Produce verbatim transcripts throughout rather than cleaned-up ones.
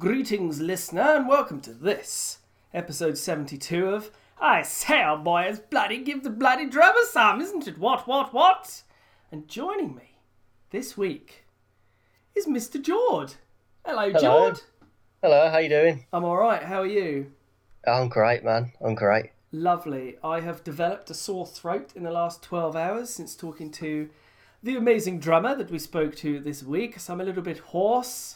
Greetings, listener, and welcome to this, episode seventy-two of I Say, old boy, it's bloody give the bloody drummer some, isn't it? What, what, what? And joining me this week is Mister Jord. Hello, Hello. Jord. Hello, how you doing? I'm alright, how are you? I'm great, man. I'm great. Lovely. I have developed a sore throat in the last twelve hours since talking to the amazing drummer that we spoke to this week, so I'm a little bit hoarse.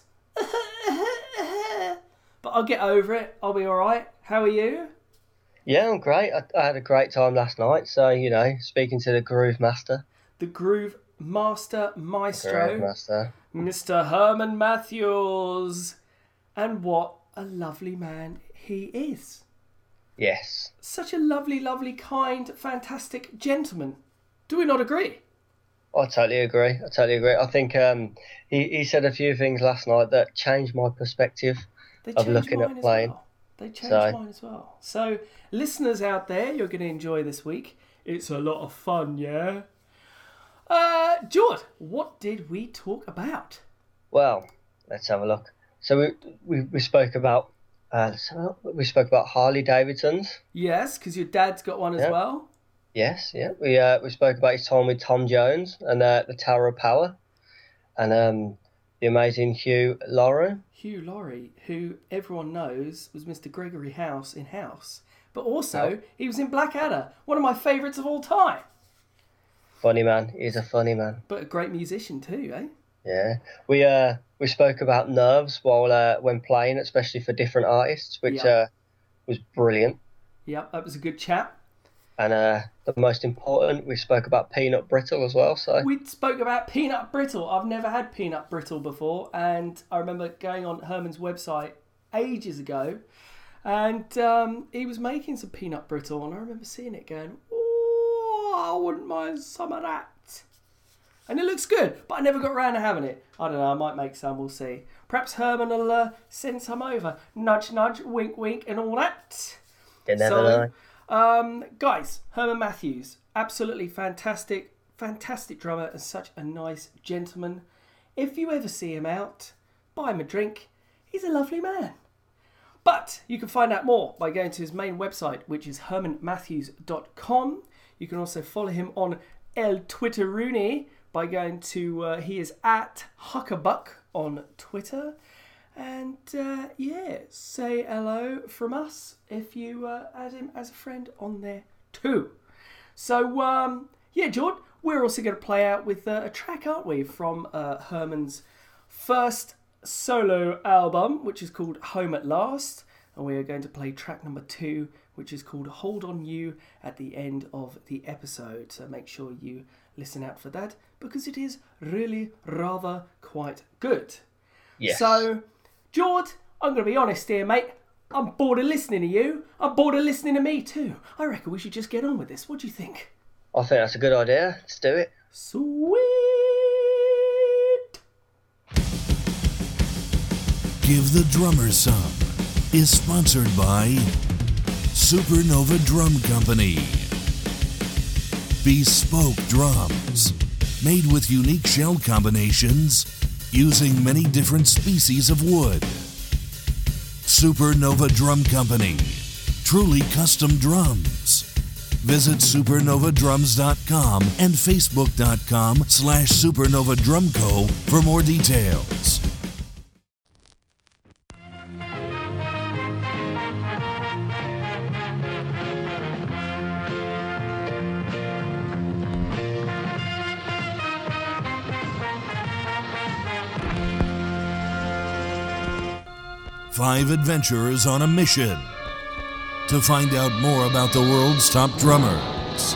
But I'll get over it. I'll be alright. How are you? Yeah, I'm great. I, I had a great time last night, so, you know, speaking to the Groove Master. The Groove Master Maestro. Groove Master. Mister Herman Matthews. And what a lovely man he is. Yes. Such a lovely, lovely, kind, fantastic gentleman. Do we not agree? I totally agree. I totally agree. I think um, he, he said a few things last night that changed my perspective They of changed looking mine at as playing. well. They changed So- mine as well. So, listeners out there, you're going to enjoy this week. It's a lot of fun, yeah? Uh, Jord, what did we talk about? Well, let's have a look. So we we, we spoke about uh, so we spoke about Harley Davidsons. Yes, because your dad's got one as Yeah. well. Yes, yeah. We uh, we spoke about his time with Tom Jones and uh, the Tower of Power, and um, the amazing Hugh Laurie. Hugh Laurie, who everyone knows was Mister Gregory House in House. But also, he was in Blackadder, one of my favourites of all time. Funny man. He's a funny man. But a great musician too, eh? Yeah. We uh we spoke about nerves while uh, when playing, especially for different artists, which Yeah. uh was brilliant. Yep, that was a good chat. And uh, the most important, we spoke about peanut brittle as well. So We spoke about peanut brittle. I've never had peanut brittle before, and I remember going on Herman's website ages ago, and um, he was making some peanut brittle, and I remember seeing it going, oh, I wouldn't mind some of that. And it looks good, but I never got around to having it. I don't know, I might make some, we'll see. Perhaps Herman will uh, send some over. Nudge, nudge, wink, wink, and all that. you never So, know. Um, guys, Herman Matthews, absolutely fantastic, fantastic drummer and such a nice gentleman. If you ever see him out, buy him a drink. He's a lovely man. But you can find out more by going to his main website, which is herman matthews dot com. You can also follow him on El Twitteroony by going to, uh, he is at Huckabuck on Twitter. And uh, yeah, say hello from us if you uh, add him as a friend on there too. So um, yeah, Jord, we're also going to play out with uh, a track, aren't we, from uh, Herman's first solo album, which is called Home at Last. And we are going to play track number two, which is called Hold On You, at the end of the episode. So make sure you listen out for that, because it is really rather quite good. Yes. So, Jord, I'm going to be honest here, mate. I'm bored of listening to you. I'm bored of listening to me too. I reckon we should just get on with this. What do you think? I think that's a good idea. Let's do it. Sweet. Give the Drummer Some is sponsored by Supernova Drum Company. Bespoke drums, made with unique shell combinations, using many different species of wood. Supernova Drum Company, truly custom drums. Visit supernova drums dot com and facebook dot com slash supernova drum co for more details. Five adventurers on a mission to find out more about the world's top drummers.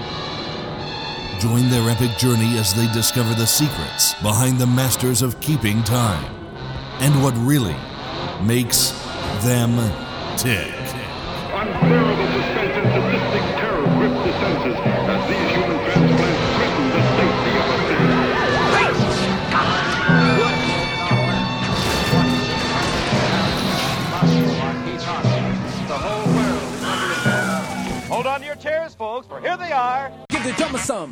Join their epic journey as they discover the secrets behind the masters of keeping time and what really makes them tick. Unbearable suspense and sadistic terror grip the senses as these human transplants threaten the safety of a city. Hold on to your chairs, folks, for here they are. Give the drummer some.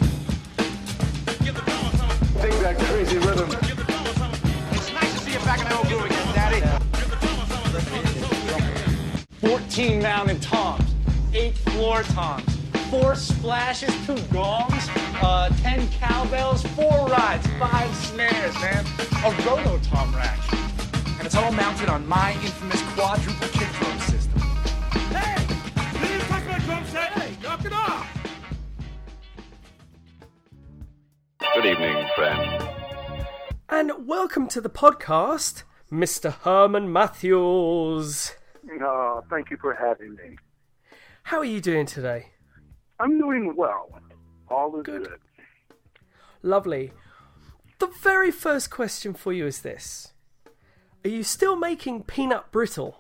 Take that crazy rhythm. It's nice to see you back in the old groove again, Daddy. eighteen mounted toms, eight floor toms, four splashes, two gongs, uh, ten cowbells, four rides, five snares, man. A roto-tom rack. And it's all mounted on my infamous quadruple kick drum system. Hey! You didn't touch my drum set! Hey, knock it off! Good evening, friend. And welcome to the podcast, Mister Herman Matthews. Oh, thank you for having me. How are you doing today? I'm doing well. All is Good. good. Lovely. The very first question for you is this. Are you still making peanut brittle?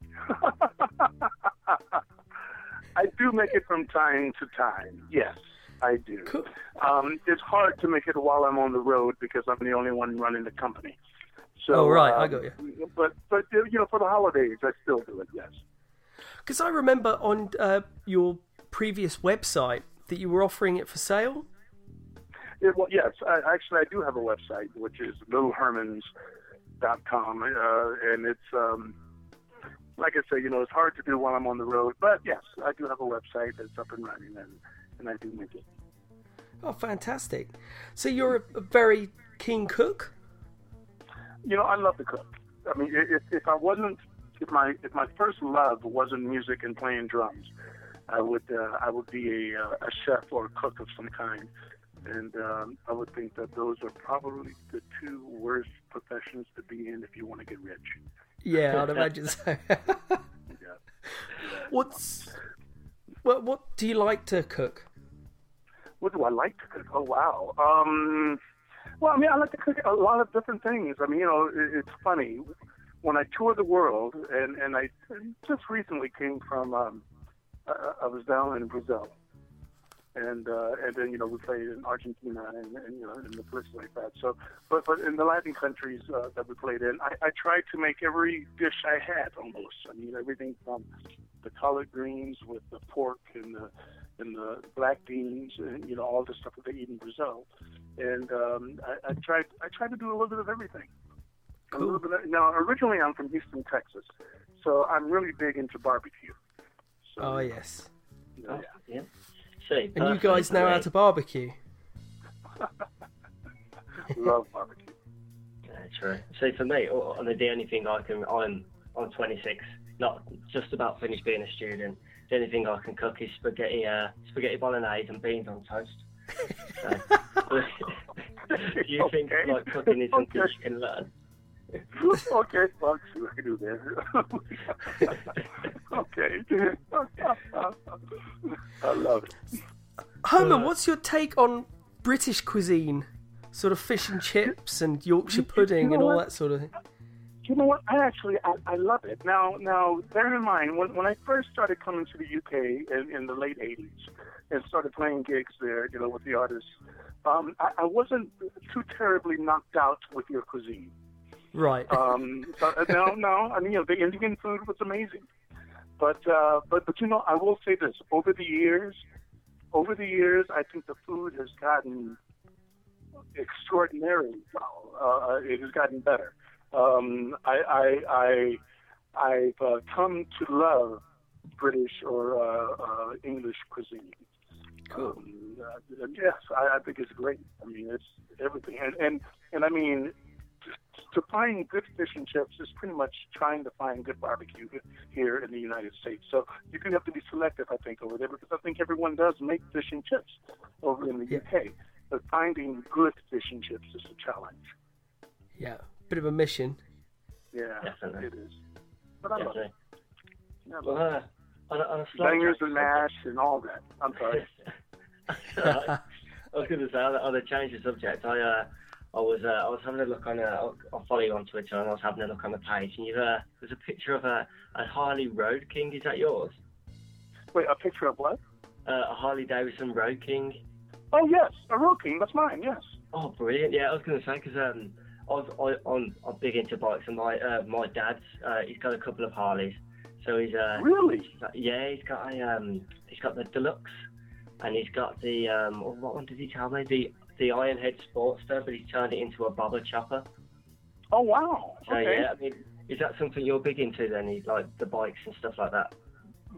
I do make it from time to time. Yes, I do. Cool. Um, it's hard to make it while I'm on the road because I'm the only one running the company. So, Oh, right, I um, got you. But, but you know, for the holidays, I still do it, yes. Because I remember on uh, your previous website that you were offering it for sale. It, well, yes, I, actually, I do have a website, which is little hermans dot com, uh, and it's, um, like I say, you know, it's hard to do while I'm on the road, but yes, I do have a website that's up and running, and, and I do make it. Oh, fantastic. So you're a, a very keen cook? You know, I love to cook. I mean, if, if I wasn't, if my if my first love wasn't music and playing drums, I would uh, I would be a, uh, a chef or a cook of some kind. And um, I would think that those are probably the two worst professions to be in if you want to get rich. Yeah, I'd imagine so. Yeah. What's what? What do you like to cook? What do I like to cook? Oh, wow. Um, well, I mean, I like to cook a lot of different things. I mean, you know, it, it's funny. When I tour the world, and, and I just recently came from, um, I, I was down in Brazil. And uh, and then, you know, we played in Argentina and, and you know, in the places like that. So, but, but in the Latin countries uh, that we played in, I, I tried to make every dish I had almost. I mean, everything from the collard greens with the pork and the and the black beans, and you know, all the stuff that they eat in Brazil. And um, I, I tried I tried to do a little bit of everything. A Cool. little bit of, now, originally I'm from Houston, Texas, so I'm really big into barbecue. So, Oh, yes. you know, Yeah. See, And you guys know how to barbecue? love barbecue. Yeah, true. See, for me, oh, and the only thing I can, I'm I'm twenty-six, not just about finished being a student. The only thing I can cook is spaghetti, uh, spaghetti bolognese and beans on toast. So, do you think Okay. like cooking is something Okay. you can learn? Okay, well, let's see what I can do there. Okay. I love it. Herman, what's your take on British cuisine? Sort of fish and chips and Yorkshire pudding know and all what? that sort of thing. You know what? I actually, I, I love it. Now, now, bear in mind, when, when I first started coming to the U K in, in the late eighties and started playing gigs there, you know, with the artists, um, I, I wasn't too terribly knocked out with your cuisine. Right. Um, so, uh, no, no, I mean, you know, the Indian food was amazing. But, uh, but, but, you know, I will say this. Over the years, over the years, I think the food has gotten extraordinarily well. Uh, it has gotten better. Um, I, I, I, I've uh, come to love British or uh, uh, English cuisine. Cool. Um, uh, yes, I, I think it's great. I mean, it's everything, and and, and I mean, to find good fish and chips is pretty much trying to find good barbecue here in the United States. So you do have to be selective, I think, over there, because I think everyone does make fish and chips over in the Yeah. U K. But finding good fish and chips is a challenge. Yeah. Bit of a mission. Yeah, Definitely. it is. But I love Definitely. it. I Well, love it. uh, on a, on a slight Bangers change and of mash and all that. I'm sorry. subject- I was going to say on a, on a change of subject. I uh, I was uh, I was having a look on uh, I'll follow you on Twitter, and I was having a look on the page, and you uh, there's a picture of a, a Harley Road King. Is that yours? Wait, a picture of what? Uh, a Harley Davidson Road King. Oh, yes, a Road King. That's mine, yes. Oh, brilliant! Yeah, I was going to say because um, I was I, I'm I'm big into bikes, and my uh, my dad's uh, he's got a couple of Harleys, so he's uh, Really? he's got- yeah, he's got a um, he's got the Deluxe, and he's got the um, oh, what one did he tell me? The the Ironhead Sportster, but he's turned it into a bobber chopper. Oh, wow. So Okay. yeah, I mean, is that something you're big into then? Like the bikes and stuff like that?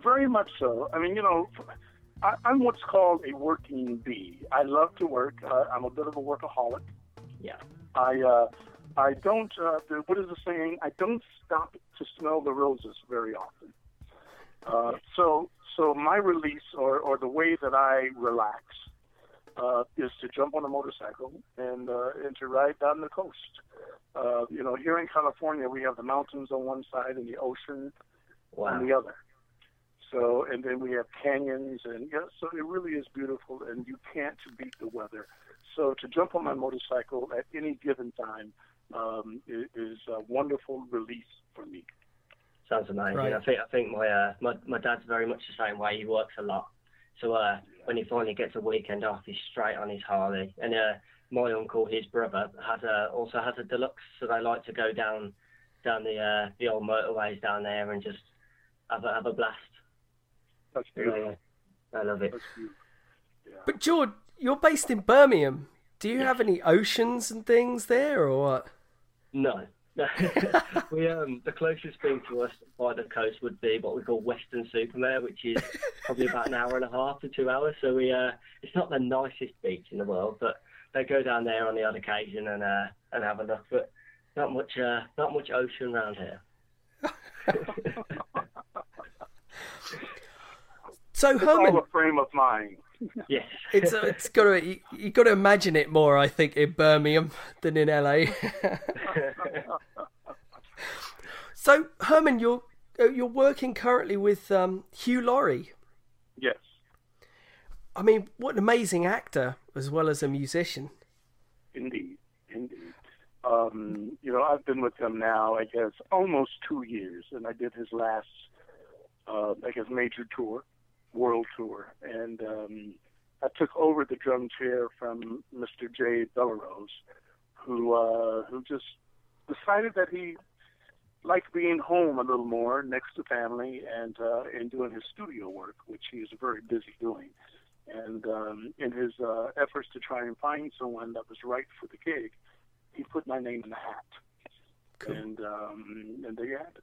very much so. I mean, you know, I, I'm what's called a working bee. I love to work. Uh, I'm a bit of a workaholic. Yeah. I uh, I don't. Uh, the, what is the saying? I don't stop to smell the roses very often. Uh, so so my release or, or the way that I relax uh, is to jump on a motorcycle and uh, and to ride down the coast. Uh, you know, here in California, we have the mountains on one side and the ocean Wow. on the other. So, and then we have canyons, and yeah, so it really is beautiful, and you can't beat the weather. So to jump on my motorcycle at any given time um, is, is a wonderful release for me. Sounds amazing. Right. I think I think my uh, my my dad's very much the same way. He works a lot, so uh, when he finally gets a weekend off, he's straight on his Harley. And uh, my uncle, his brother, has a also has a deluxe, so they like to go down down the uh, the old motorways down there and just have a have a blast. That's beautiful. I love it. That's beautiful. Yeah. But George, you're based in Birmingham. Do you have any oceans and things there, or what? No. we um the closest thing to us by the coast would be what we call Weston-super-Mare, which is probably about an hour and a half to two hours. So we uh it's not the nicest beach in the world, but they go down there on the odd occasion and uh and have a look. But not much uh not much ocean around here. So It's Herman, all a frame of mind. Yes. it's uh, it's got to you, you got to imagine it more, I think, in Birmingham than in L A. So Herman, you're uh, you're working currently with um, Hugh Laurie. Yes. I mean, what an amazing actor as well as a musician. Indeed, indeed. Um, you know, I've been with him now, I guess, almost two years, and I did his last, uh, I guess, major tour, world tour, and um, I took over the drum chair from Mister Jay Bellerose, who uh, who just decided that he liked being home a little more, next to family, and uh, and doing his studio work, which he is very busy doing. And um, in his uh, efforts to try and find someone that was right for the gig, he put my name in the hat. Cool. And um, and there you have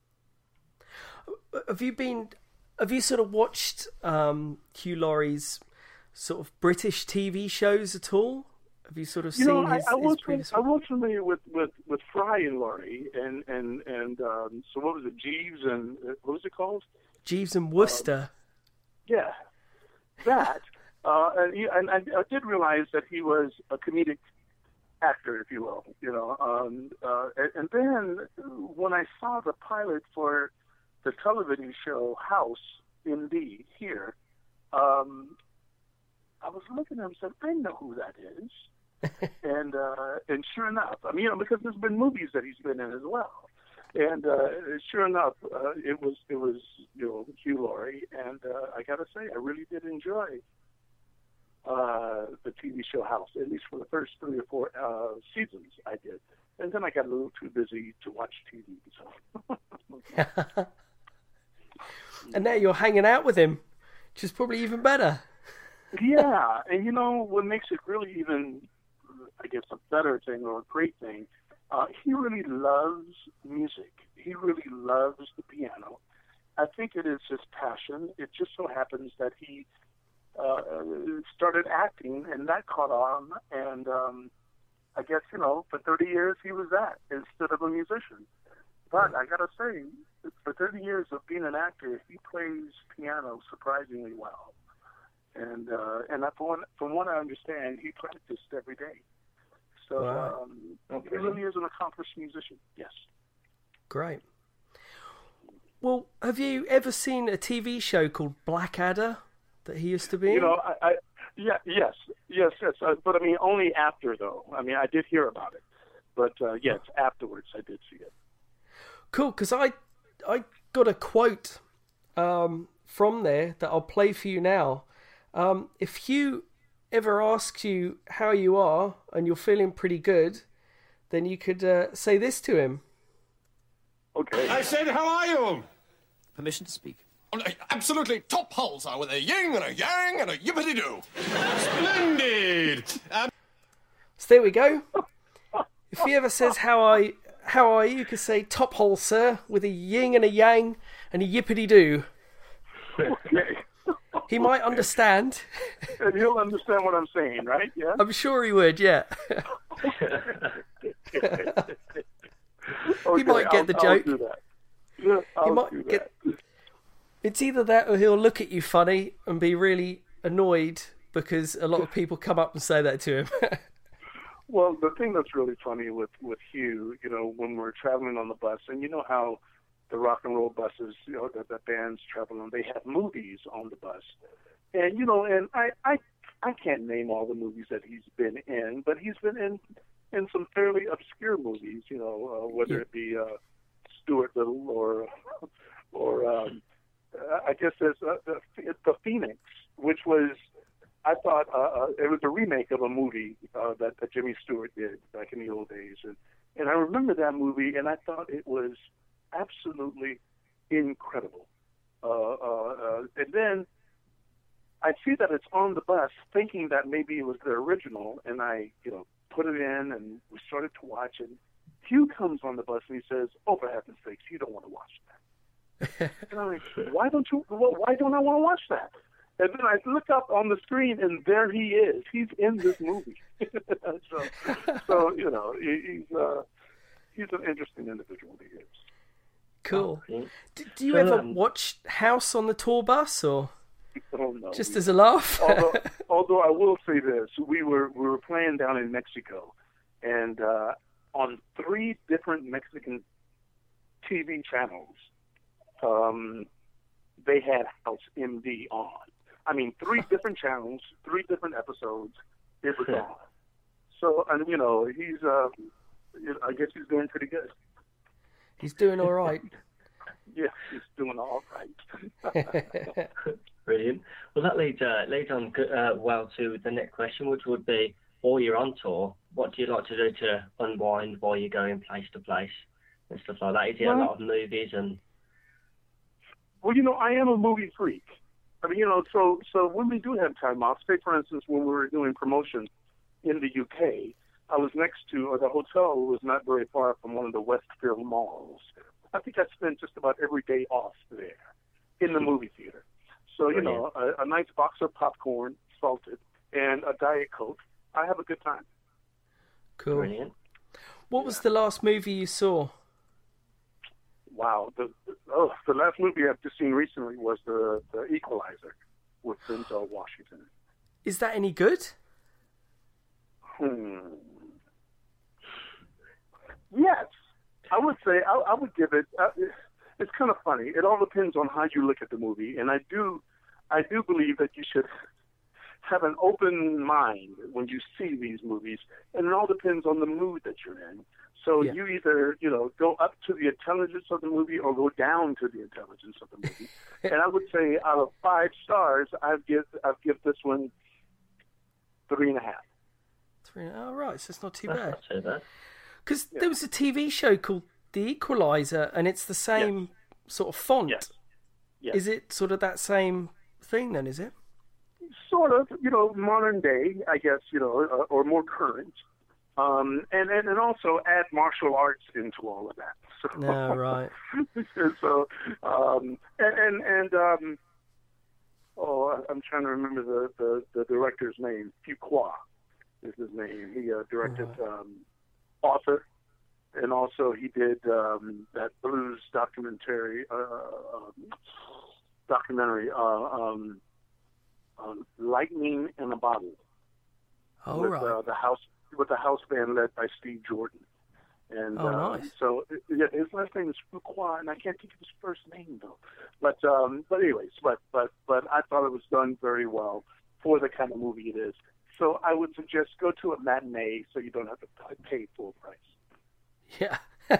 it. Have you been? Have you sort of watched um, Hugh Laurie's sort of British T V shows at all? Have you sort of you seen know, his, I, I his was previous? I was familiar with, with, with Fry and Laurie, and and and um, so what was it, Jeeves and uh, what was it called? Jeeves and Wooster. Um, yeah, that. uh, and, he, and I, I did realize that he was a comedic actor, if you will. You know, um, uh, and, and then when I saw the pilot for the television show House in D here, um, I was looking at him and said, I know who that is. and uh, and sure enough, I mean, you know, because there's been movies that he's been in as well. And uh, sure enough, uh, it was it was you know Hugh Laurie, and uh, I got to say, I really did enjoy uh, the T V show House, at least for the first three or four uh, seasons. I did, and then I got a little too busy to watch T V. So. And now you're hanging out with him, which is probably even better. Yeah, and you know what makes it really even, I guess, a better thing or a great thing, uh, he really loves music. He really loves the piano. I think it is his passion. It just so happens that he uh, started acting, and that caught on, and um, I guess, you know, for thirty years he was that instead of a musician. But I got to say, for thirty years of being an actor, he plays piano surprisingly well. And uh, and from what, from what I understand, he practiced every day. So wow. um, okay. He really is an accomplished musician. Yes. Great. Well, have you ever seen a T V show called Blackadder that he used to be in? You know, I, I yeah, yes, yes, yes. Uh, but I mean, only after though. I mean, I did hear about it, but uh, yes, afterwards I did see it. Cool, because I I got a quote um, from there that I'll play for you now. Um, if Hugh ever asks you how you are and you're feeling pretty good, then you could uh, say this to him. Okay. I said, how are you? Permission to speak. Oh, absolutely top holes are with a yin and a yang and a yippity-doo. Splendid. Um... So there we go. If he ever says how I how are you, you could say top hole, sir, with a yin and a yang and a yippity-doo. Okay. He might understand. And he'll understand what I'm saying, right? Yeah. I'm sure he would, yeah. Okay, He might get I'll, the I'll joke. do that. Yeah, I'll He might do get. that. It's either that or he'll look at you funny and be really annoyed because a lot of people come up and say that to him. Well, the thing that's really funny with, with Hugh, you know, when we're traveling on the bus, and you know how the rock and roll buses, you know, that the bands travel on, they have movies on the bus. And, you know, and I, I, I can't name all the movies that he's been in, but he's been in, in some fairly obscure movies, you know, uh, whether Yeah. it be uh, Stuart Little or, or um, I guess there's uh, the, the Phoenix, which was, I thought uh, uh, it was a remake of a movie uh, that, that Jimmy Stewart did back in the old days. And, and I remember that movie, and I thought it was absolutely incredible. Uh, uh, uh, and then I see that it's on the bus, thinking that maybe it was the original, and I, you know, put it in, and we started to watch it. Hugh comes on the bus, and he says, "Oh, for heaven's sakes, you don't want to watch that." And I'm like, "Why don't you? Well, why don't I want to watch that?" And then I look up on the screen, and there he is. He's in this movie. so, so you know, he, he's uh, he's an interesting individual. He is. Cool. Okay. Do, do you So, ever um, watch House on the tour bus, or Oh, no. just as a laugh? although, although I will say this, we were we were playing down in Mexico, and uh, on three different Mexican T V channels, um, they had House M D on. I mean, three different channels, three different episodes. It was on. So, and you know, he's uh, I guess he's doing pretty good. He's doing all right. Yeah, he's doing all right. Brilliant. Well, that leads uh, leads on uh, well to the next question, which would be, while you're on tour, what do you like to do to unwind while you're going place to place and stuff like that? Is it a lot of movies and? Well, you know, I am a movie freak. I mean, you know, so so when we do have time off, say for instance when we were doing promotion in the U K, I was next to, or the hotel was not very far from one of the Westfield malls. I think I spent just about every day off there in the movie theater. So, you know, a, a nice box of popcorn, salted, and a Diet Coke. I have a good time. Cool. Brilliant. What was the last movie you saw? Wow. The, the, oh, the last movie I've just seen recently was the, the Equalizer with Denzel Washington. Is that any good? Hmm. Yes. I would say, I, I would give it, uh, it's kind of funny. It all depends on how you look at the movie. And I do, I do believe that you should have an open mind when you see these movies. And it all depends on the mood that you're in. So Yeah. you either, you know, go up to the intelligence of the movie or go down to the intelligence of the movie. And I would say out of five stars, I'd give, I'd give this one three and a half. Three. Oh, right, so it's not too That's bad. not too bad. Because there was a T V show called The Equalizer, and it's the same sort of font. Yes. Yes. Is it sort of that same thing then, is it? Sort of, you know, modern day, I guess, you know, uh, or more current. Um, and, and, and also add martial arts into all of that. So, No, right. so, um, and, and, and um, oh, I'm trying to remember the, the, the director's name. Fuqua is his name. He uh, directed um, Author, and also he did um, that blues documentary, uh, um, documentary, uh, um, um, Lightning in a Bottle. Oh, with, right. uh, the house with the house band led by Steve Jordan. And Oh, uh, nice. so yeah, his last name is Fuqua, and I can't think of his first name though. But um, but anyways, but but but I thought it was done very well for the kind of movie it is. So I would suggest go to a matinee so you don't have to pay full price. Yeah.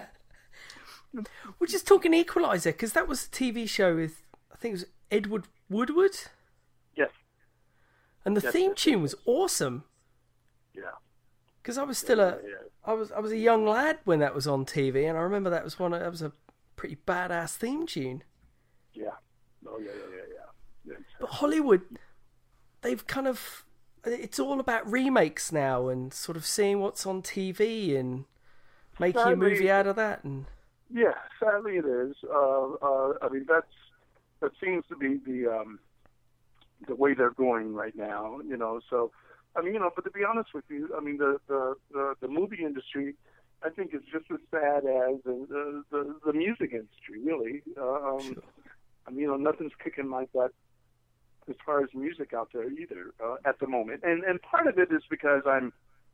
We're just talking Equalizer, because that was a T V show with, I think it was Edward Woodward. Yes. And the Yes, theme yes, tune was awesome. Yeah. Because I was still a, Yeah. I was I was a young lad when that was on T V, and I remember that was one of, that was a pretty badass theme tune. Yeah. Oh yeah, yeah, yeah, yeah. But Hollywood, they've kind of, it's all about remakes now and sort of seeing what's on T V and making a Sadly- movie out of that. And Yeah, sadly it is. Uh, uh, I mean, that's that seems to be the um, the way they're going right now. You know, so I mean, you know, but to be honest with you, I mean, the the the, the movie industry, I think, is just as sad as the the, the music industry, really. Um, sure. I mean, you know, nothing's kicking my butt as far as music out there either uh, at the moment, and and part of it is because I'm.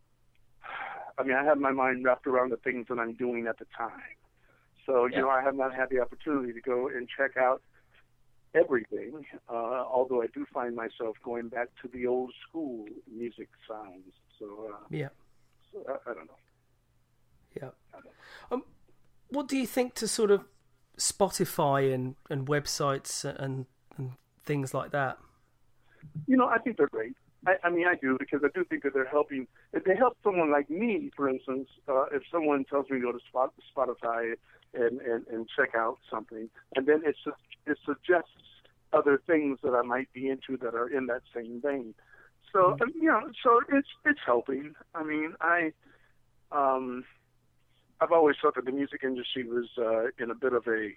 I mean, I have my mind wrapped around the things that I'm doing at the time. So, you yeah. know, I have not had the opportunity to go and check out everything, uh, although I do find myself going back to the old school music sounds. So, uh, yeah. So I, I don't know. Yeah. Don't know. Um, what do you think to sort of Spotify and, and websites and, and things like that? You know, I think they're great. I, I mean, I do, because I do think that they're helping. If they help someone like me, for instance, uh, if someone tells me to go to Spot, Spotify and, and, and check out something, and then it, su- it suggests other things that I might be into that are in that same vein. So, mm-hmm. you know, so it's it's helping. I mean, I, um, I've always thought that the music industry was uh, in a bit of a,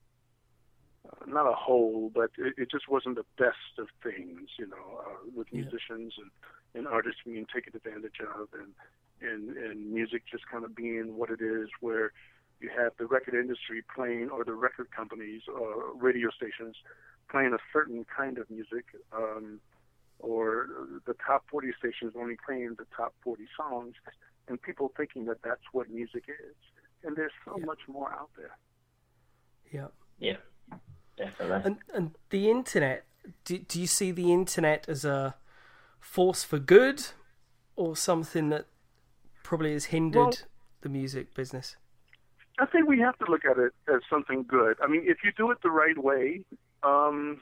Uh, not a hole, but it, it just wasn't the best of things, you know, uh, with musicians yeah. and, and artists being taken advantage of, and, and and music just kind of being what it is, where you have the record industry playing, or the record companies, or radio stations playing a certain kind of music, um, or the top forty stations only playing the top forty songs, and people thinking that that's what music is. And there's so yeah. much more out there. Yeah. Yeah. Definitely. And and the internet, do, do you see the internet as a force for good, or something that probably has hindered well, the music business? I think we have to look at it as something good. I mean, if you do it the right way, um,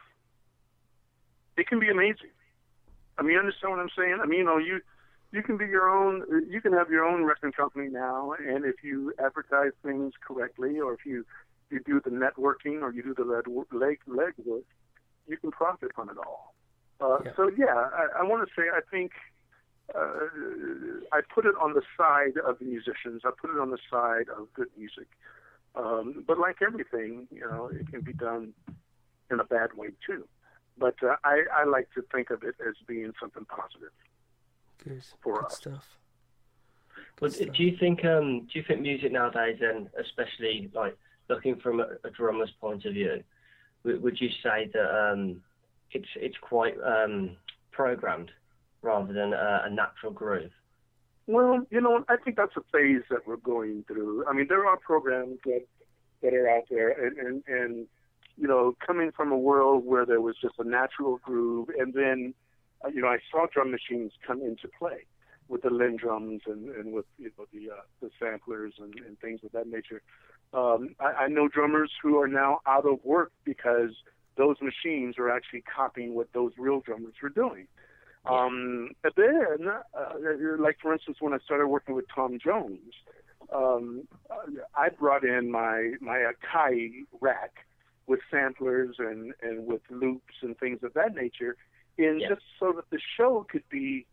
it can be amazing. I mean, you understand what I'm saying? I mean, you know, you you can be your own, you can have your own record company now, and if you advertise things correctly, or if you you do the networking, or you do the leg legwork, you can profit from it all. Uh, yeah. So yeah, I, I want to say I think uh, I put it on the side of the musicians. I put it on the side of good music. Um, but like everything, you know, it can be done in a bad way too. But uh, I, I like to think of it as being something positive. Good, for good us. stuff. Good but stuff. do you think um, do you think music nowadays, and especially like looking from a, a drummer's point of view, w- would you say that um, it's it's quite um, programmed rather than a, a natural groove? Well, you know, I think that's a phase that we're going through. I mean, there are programs that that are out there, and, and, and you know, coming from a world where there was just a natural groove, and then, uh, you know, I saw drum machines come into play with the Linn drums and, and with you know, the uh, the samplers and, and things of that nature. Um, I, I know drummers who are now out of work because those machines are actually copying what those real drummers were doing. Um, and then, uh, like for instance, when I started working with Tom Jones, um, I brought in my my Akai rack with samplers and, and with loops and things of that nature, in yeah. just so that the show could be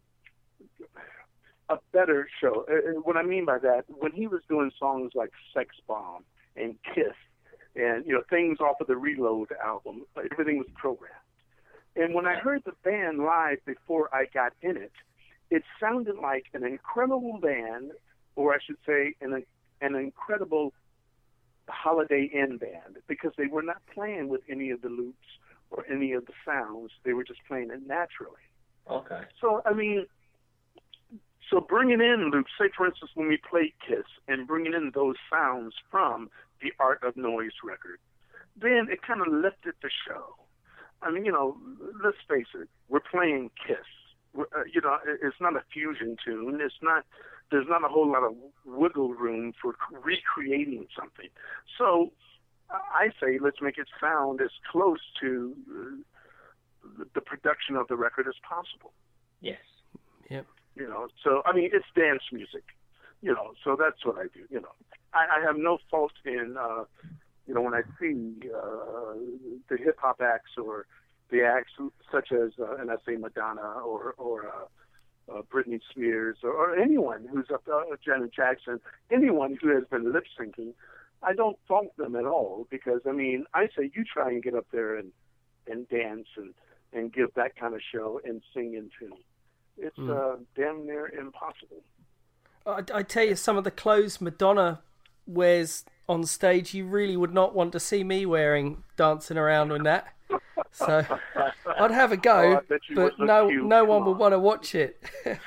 a better show. Uh, what I mean by that, when he was doing songs like Sex Bomb and Kiss, and you know things off of the Reload album, everything was programmed. And when I heard the band live before I got in it, it sounded like an incredible band, or I should say, an an incredible Holiday Inn band, because they were not playing with any of the loops or any of the sounds. They were just playing it naturally. Okay. So I mean. So bringing in loops, say for instance when we played Kiss, and bringing in those sounds from the Art of Noise record, then it kind of lifted the show. I mean, you know, let's face it, we're playing Kiss. We're, uh, you know, it's not a fusion tune. It's not. There's not a whole lot of wiggle room for recreating something. So I say let's make it sound as close to uh, the production of the record as possible. Yes. Yep. You know, so, I mean, it's dance music, you know, so that's what I do, you know. I, I have no fault in, uh, you know, when I see uh, the hip-hop acts or the acts such as, uh, and I say Madonna or, or uh, uh, Britney Spears or, or anyone who's up, uh, Janet Jackson, anyone who has been lip-syncing, I don't fault them at all because, I mean, I say you try and get up there and, and dance and, and give that kind of show and sing in tune. It's mm. uh, damn near impossible. I, I tell you, some of the clothes Madonna wears on stage, you really would not want to see me wearing, dancing around in that. So I'd have a go, oh, but no, cute. no one would want to watch it.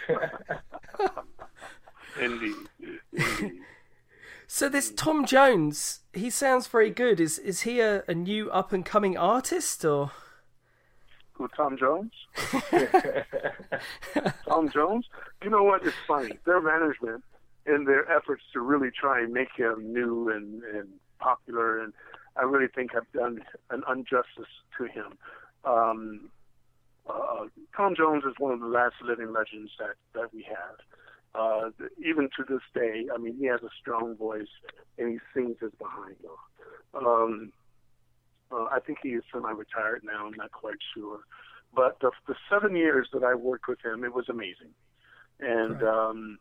Indeed. Indeed. So this Tom Jones, he sounds very good. Is is he a, a new up and coming artist or? Who, Tom Jones? Tom Jones? You know what? It's funny. Their management, in their efforts to really try and make him new and, and popular, and I really think have done an injustice to him. Um, uh, Tom Jones is one of the last living legends that, that we have. Uh, even to this day, I mean, he has a strong voice, and he sings his behind off. Um, uh, I think he is semi-retired now. I'm not quite sure. But the, the seven years that I worked with him, it was amazing. And right. um,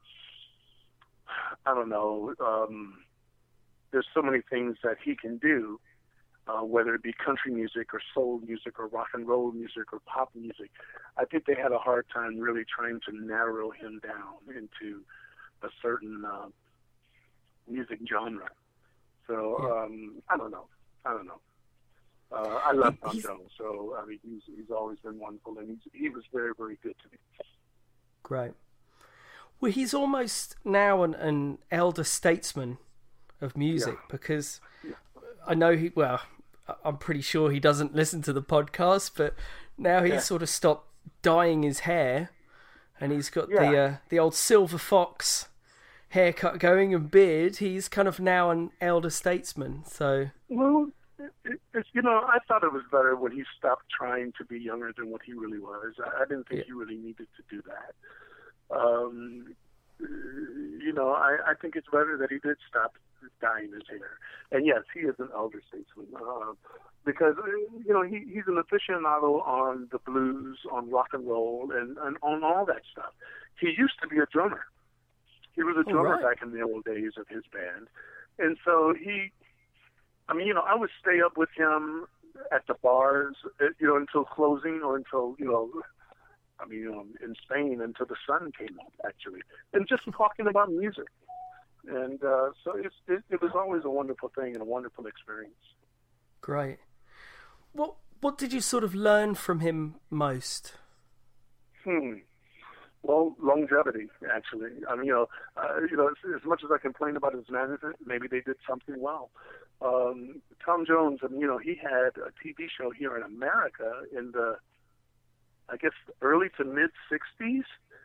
I don't know, um, there's so many things that he can do, uh, whether it be country music or soul music or rock and roll music or pop music. I think they had a hard time really trying to narrow him down into a certain uh, music genre. So yeah. um, I don't know. I don't know. Uh, I love Tom Jones, so I mean he's he's always been wonderful, and he's, he was very very good to me. Great. Well, he's almost now an, an elder statesman of music yeah. because yeah. I know he. Well, I'm pretty sure he doesn't listen to the podcast, but now he's yeah. sort of stopped dyeing his hair, and he's got yeah. the uh, the old silver fox haircut going and beard. He's kind of now an elder statesman. So well, it, it, it's, you know, I thought it was better when he stopped trying to be younger than what he really was. I, I didn't think yeah. he really needed to do that. Um, you know, I, I think it's better that he did stop dyeing his hair. And yes, he is an elder statesman uh, because, you know, he, he's an aficionado on the blues, on rock and roll, and, and on all that stuff. He used to be a drummer. He was a drummer oh, right. back in the old days of his band. And so he, I mean, you know, I would stay up with him at the bars, you know, until closing or until, you know, I mean, you know, in Spain until the sun came up, actually, and just talking about music. And uh, so it's, it, it was always a wonderful thing and a wonderful experience. Great. What what did you sort of learn from him most? Hmm. Well, longevity, actually. I mean, you know, uh, you know, as, as much as I complain about his management, maybe they did something well. Um, Tom Jones, I mean, you know, he had a T V show here in America in the, I guess, early to mid sixties.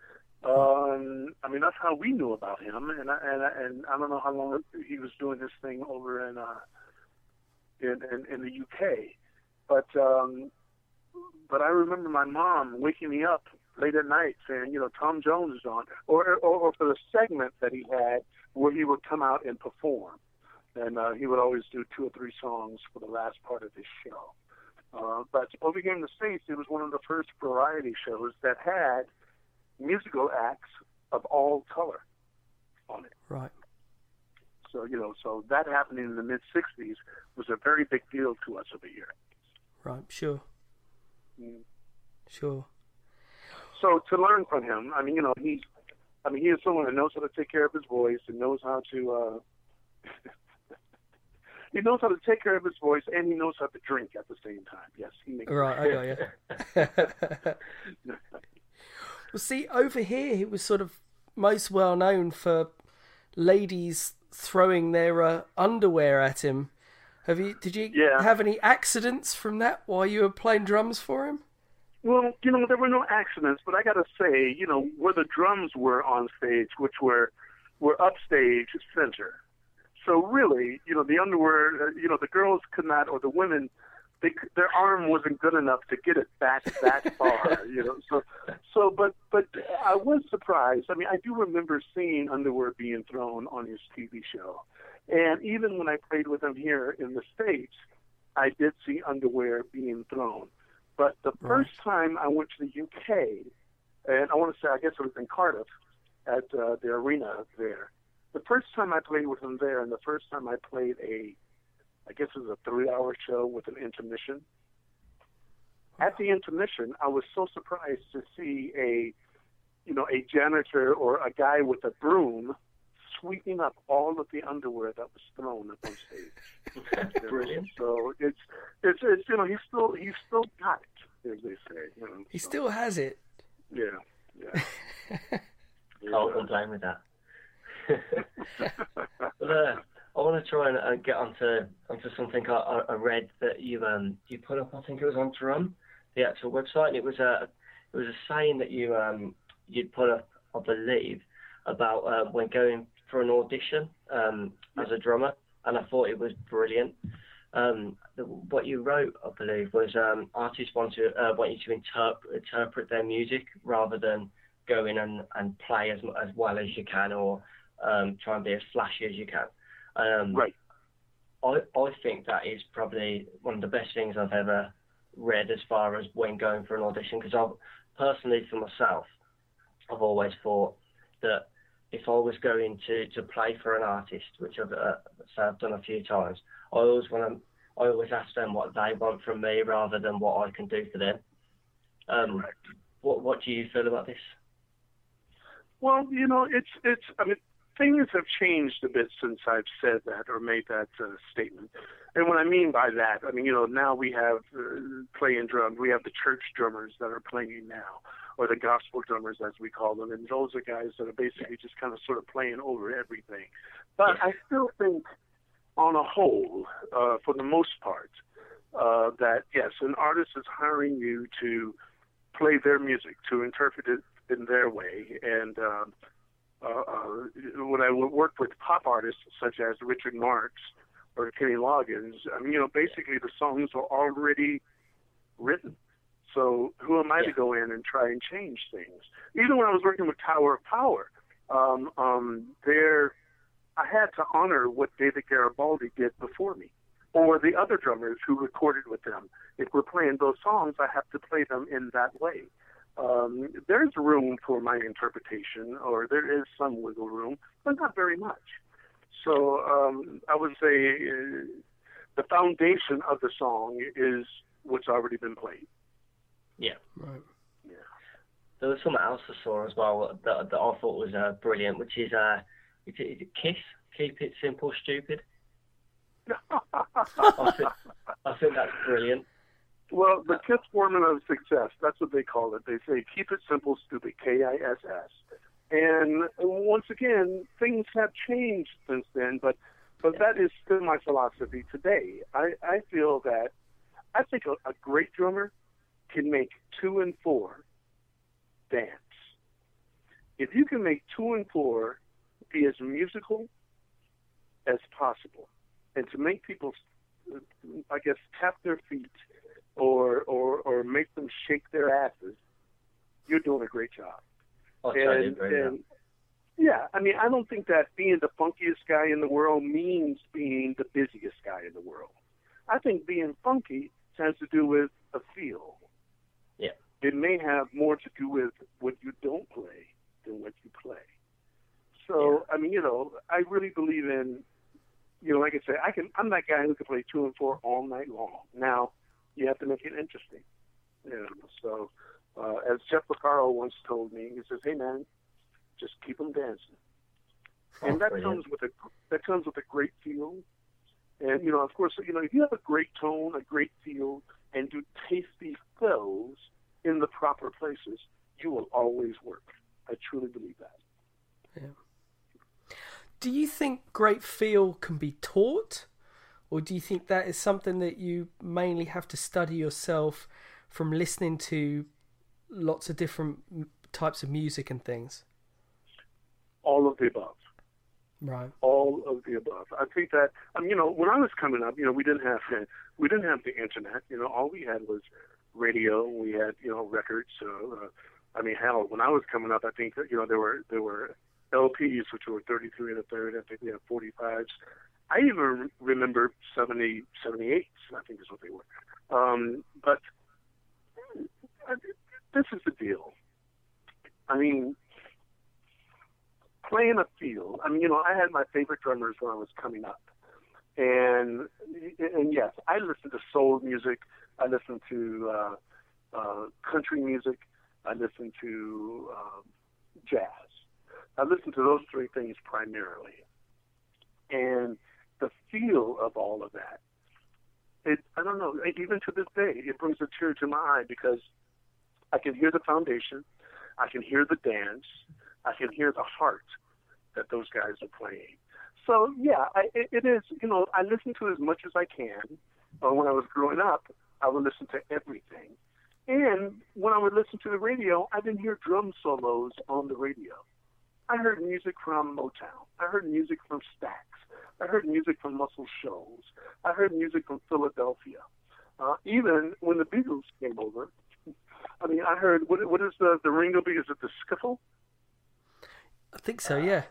Um, I mean, that's how we knew about him, and I, and I, and I don't know how long he was doing this thing over in uh, in, in in the U K, but um, but I remember my mom waking me up late at night saying, you know, Tom Jones is on, or or, or for the segment that he had where he would come out and perform, and uh, he would always do two or three songs for the last part of his show. Uh, but over here in the States, it was one of the first variety shows that had musical acts of all color on it. Right. So, you know, so that happening in the mid-sixties was a very big deal to us over here. Right, sure. Mm. Sure. So to learn from him, I mean, you know, he, I mean, he is someone that knows how to take care of his voice and knows how to, uh, he knows how to take care of his voice, and he knows how to drink at the same time. Yes, he makes right. I got you. Well, see, over here he was sort of most well known for ladies throwing their uh, underwear at him. Have you? Did you yeah. have any accidents from that while you were playing drums for him? Well, you know, there were no accidents, but I got to say, you know, where the drums were on stage, which were were upstage center. So really, you know, the underwear, you know, the girls could not, or the women, they, their arm wasn't good enough to get it back that far, you know. So, so, but, but I was surprised. I mean, I do remember seeing underwear being thrown on his T V show, and even when I played with him here in the States, I did see underwear being thrown. But the first time I went to the U K, and I want to say, I guess it was in Cardiff, at uh, the arena there. the first time I played with him there, and the first time I played a, I guess it was a three-hour show with an intermission. At the intermission, I was so surprised to see a, you know, a janitor or a guy with a broom sweeping up all of the underwear that was thrown up on stage. Brilliant. So it's, it's, it's, you know, he's still, he's still got it, as they say. You know, He so, still has it. Yeah, yeah. Can't complain with that. But, uh, I want to try and uh, get onto onto something I, I I read that you um you put up. I think it was on Drum, the actual website, and it was a it was a saying that you um you'd put up, I believe, about uh, when going for an audition um as a drummer, and I thought it was brilliant. Um, the, what you wrote, I believe, was um artists want to uh, want you to interpret interpret their music rather than go in and, and play as as well as you can, or um try and be as flashy as you can. Um, right. I, I think that is probably one of the best things I've ever read as far as when going for an audition, because I've personally, for myself, I've always thought that if I was going to, to play for an artist, which I've, uh, so I've done a few times, I always want to, I always ask them what they want from me rather than what I can do for them. Um, what what do you feel about this? Well, you know, it's it's. I mean, things have changed a bit since I've said that or made that uh, statement. And what I mean by that, I mean, you know, now we have uh, playing drums. We have the church drummers that are playing now, or the gospel drummers, as we call them. And those are guys that are basically just kind of sort of playing over everything. But I still think, on a whole, uh, for the most part, uh, that, yes, an artist is hiring you to play their music, to interpret it in their way. And um, uh, uh, when I worked with pop artists such as Richard Marx or Kenny Loggins, I mean, you know, basically the songs are already written. So who am I yeah. to go in and try and change things? Even when I was working with Tower of Power, um, um, there I had to honor what David Garibaldi did before me, or the other drummers who recorded with them. If we're playing those songs, I have to play them in that way. Um, there's room for my interpretation, or there is some wiggle room, but not very much. So um, I would say uh, the foundation of the song is what's already been played. Yeah. Right. Yeah. There was something else I saw as well that, that I thought was uh, brilliant, which is, uh, is, it, is it KISS? Keep it simple, stupid. I, think, I think that's brilliant. Well, the KISS formula of success, that's what they call it. They say, keep it simple, stupid, K I S S. And once again, things have changed since then, but but that is still my philosophy today. I, I feel that, I think a, a great drummer can make two and four dance. If you can make two and four be as musical as possible, and to make people, I guess, tap their feet or or or make them shake their asses, you're doing a great job. Oh, and, and yeah, I mean, I don't think that being the funkiest guy in the world means being the busiest guy in the world. I think being funky has to do with a feel. Yeah. It may have more to do with what you don't play than what you play. So, yeah. I mean, you know, I really believe in, you know, like I said, I can, I'm that guy who can play two and four all night long. Now, you have to make it interesting. You know, so, uh, as Jeff Porcaro once told me, he says, "Hey man, just keep them dancing," oh, and that brilliant. comes with a that comes with a great feel. And you know, of course, you know, if you have a great tone, a great feel, and do tasty fills in the proper places, you will always work. I truly believe that. Yeah. Do you think great feel can be taught, or do you think that is something that you mainly have to study yourself from listening to lots of different types of music and things? All of the above. Right. All of the above. I think that, um, you know, when I was coming up, you know, we didn't have we didn't have the internet. You know, all we had was radio. We had, you know, records. So, uh, I mean, hell, when I was coming up, I think that, you know, there were there were L Ps, which were thirty-three and a third. I think we had forty-fives. I even remember seventy, seventy-eights, I think is what they were. Um, but this is the deal. I mean, playing a field. I mean, you know, I had my favorite drummers when I was coming up. And, and yes, I listened to soul music. I listened to uh, uh, country music. I listened to um, jazz. I listened to those three things primarily. And the feel of all of that, it, I don't know, even to this day, it brings a tear to my eye because I can hear the foundation, I can hear the dance, I can hear the heart that those guys are playing. So, yeah, I, it, it is, you know, I listen to as much as I can. Uh, when I was growing up, I would listen to everything. And when I would listen to the radio, I didn't hear drum solos on the radio. I heard music from Motown. I heard music from Stax. I heard music from Muscle Shoals. I heard music from Philadelphia. Uh, even when the Beatles came over, I mean, I heard, what, what is the, the Ringo beat? Is it the skiffle? I think so, yeah.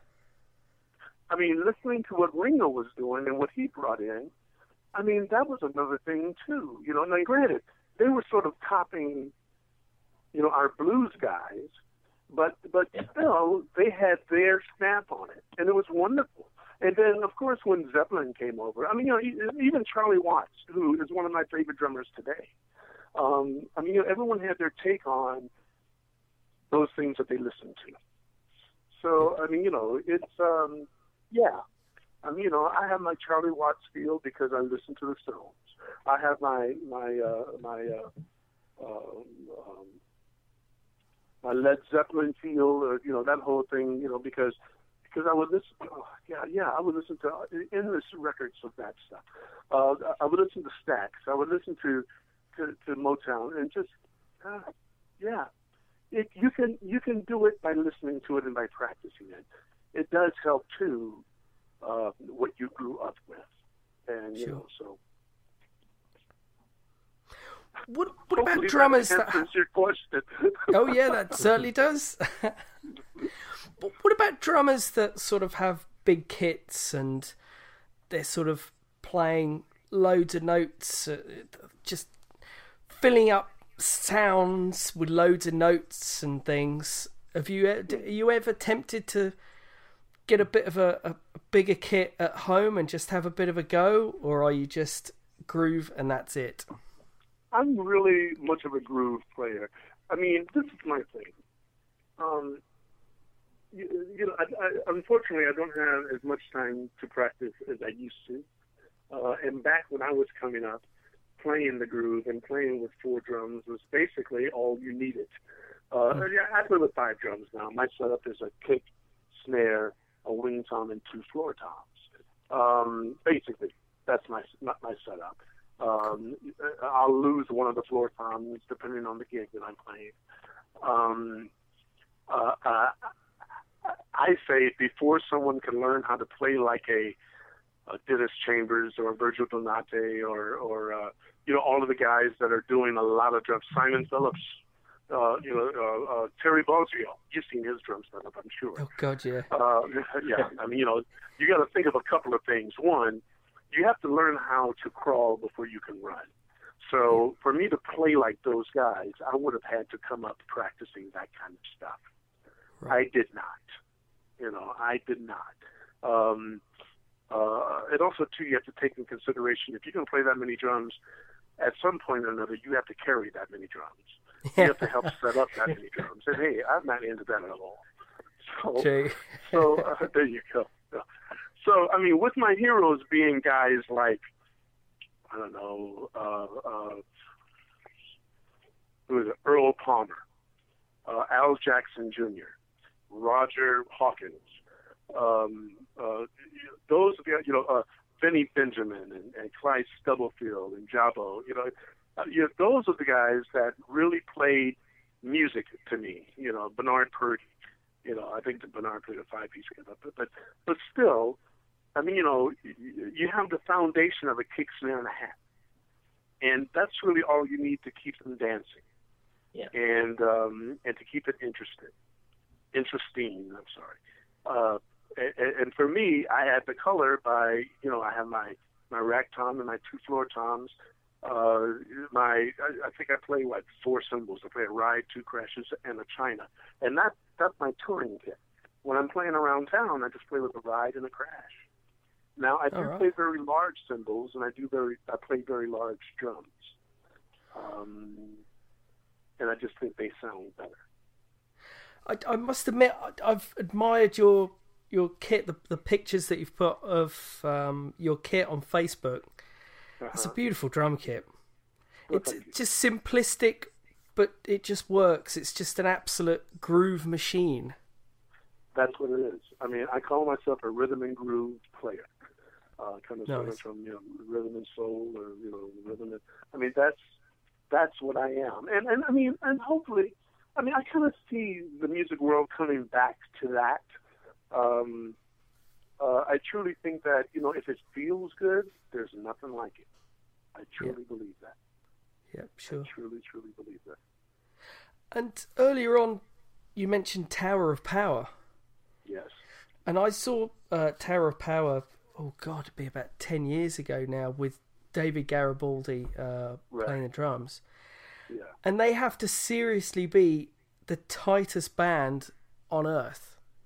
I mean, listening to what Ringo was doing and what he brought in, I mean, that was another thing, too. You know, now granted, they were sort of copying, you know, our blues guys, but but still, they had their stamp on it, and it was wonderful. And then, of course, when Zeppelin came over, I mean, you know, even Charlie Watts, who is one of my favorite drummers today, um, I mean, you know, everyone had their take on those things that they listened to. So, I mean, you know, it's, um, yeah. I mean, you know, I have my Charlie Watts feel because I listen to the Stones. I have my, my, uh, my, uh, um, um, my Led Zeppelin feel, uh, you know, that whole thing, you know, because because I would listen, oh, yeah, yeah, I would listen to endless records of that stuff. Uh, I would listen to Stax. I would listen to to, to Motown, and just, uh, yeah, it, you can you can do it by listening to it and by practicing it. It does help too, uh, what you grew up with, and you Sure. know, so. What, what about Hopefully drummers that that... answers your question. Oh, yeah, that certainly does. But what about drummers that sort of have big kits and they're sort of playing loads of notes, uh, just filling up sounds with loads of notes and things? Have you are you ever tempted to get a bit of a, a bigger kit at home and just have a bit of a go, or are you just groove and that's it? I'm really much of a groove player. I mean, this is my thing. Um, you, you know, I, I, unfortunately, I don't have as much time to practice as I used to. Uh, and back when I was coming up, playing the groove and playing with four drums was basically all you needed. Uh, yeah, I play with five drums now. My setup is a kick, snare, a wing tom, and two floor toms. Um, basically, that's my my, my setup. Um, I'll lose one of the floor toms depending on the gig that I'm playing. Um, uh, uh, I say before someone can learn how to play like a, a Dennis Chambers or Virgil Donate or, or uh, you know, all of the guys that are doing a lot of drums, Simon Phillips, uh, you know, uh, uh, Terry Bozzio, you've seen his drum setup, I'm sure. Oh, God, yeah. Uh, yeah, I mean, you know, you got to think of a couple of things. One, you have to learn how to crawl before you can run. So for me to play like those guys, I would have had to come up practicing that kind of stuff. Right. I did not. You know, I did not. Um, uh, and also, too, you have to take in consideration, if you can play that many drums, at some point or another, you have to carry that many drums. You have to help set up that many drums. And, hey, I'm not into that at all. So, so uh, there you go. So, I mean, with my heroes being guys like, I don't know, uh, uh, who is it? Earl Palmer, uh, Al Jackson Junior, Roger Hawkins, um, uh, those, you know, uh, Benny Benjamin and, and Clyde Stubblefield and Jabo, you know, uh, you know, those are the guys that really played music to me. You know, Bernard Purdie, you know, I think the Bernard played a five-piece guitar, but, but, but still, I mean, you know, you have the foundation of a kick, snare, and a hat. And that's really all you need to keep them dancing. Yeah. And um, and to keep it interesting. Interesting, I'm sorry. Uh, and, and for me, I add the color by, you know, I have my, my rack tom and my two floor toms. Uh, my, I, I think I play, what, four cymbals. I play a ride, two crashes, and a china. And that that's my touring kit. when I'm playing around town, I just play with a ride and a crash. Now, I do All right. play very large cymbals, and I do very, I play very large drums. Um, and I just think they sound better. I, I must admit, I- I've admired your your kit, the, the pictures that you've put of um, your kit on Facebook. It's a Uh-huh. beautiful drum kit. Well, It's thank you. just simplistic, but it just works. It's just an absolute groove machine. That's what it is. I mean, I call myself a rhythm and groove player. Uh, kind of sort Nice. of from, you know, rhythm and soul, or, you know, rhythm and, I mean, that's, that's what I am. And, and I mean, and hopefully, I mean, I kind of see the music world coming back to that. Um, uh, I truly think that, you know, if it feels good, there's nothing like it. I truly believe that. Yeah, sure. I truly, truly believe that. And earlier on, you mentioned Tower of Power. Yes. And I saw uh, Tower of Power, oh God, it'd be about ten years ago now, with David Garibaldi uh, Right. playing the drums. Yeah. And they have to seriously be the tightest band on earth.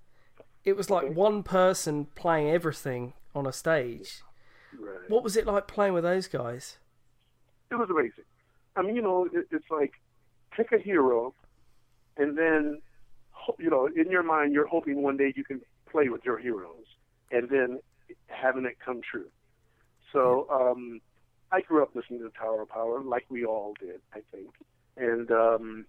It was like Okay. one person playing everything on a stage. Right. What was it like playing with those guys? It was amazing. I mean, you know, it, it's like pick a hero, and then, ho- you know, in your mind, you're hoping one day you can play with your heroes, and then having it come true. So um, I grew up listening to Tower of Power, like we all did, I think. And um,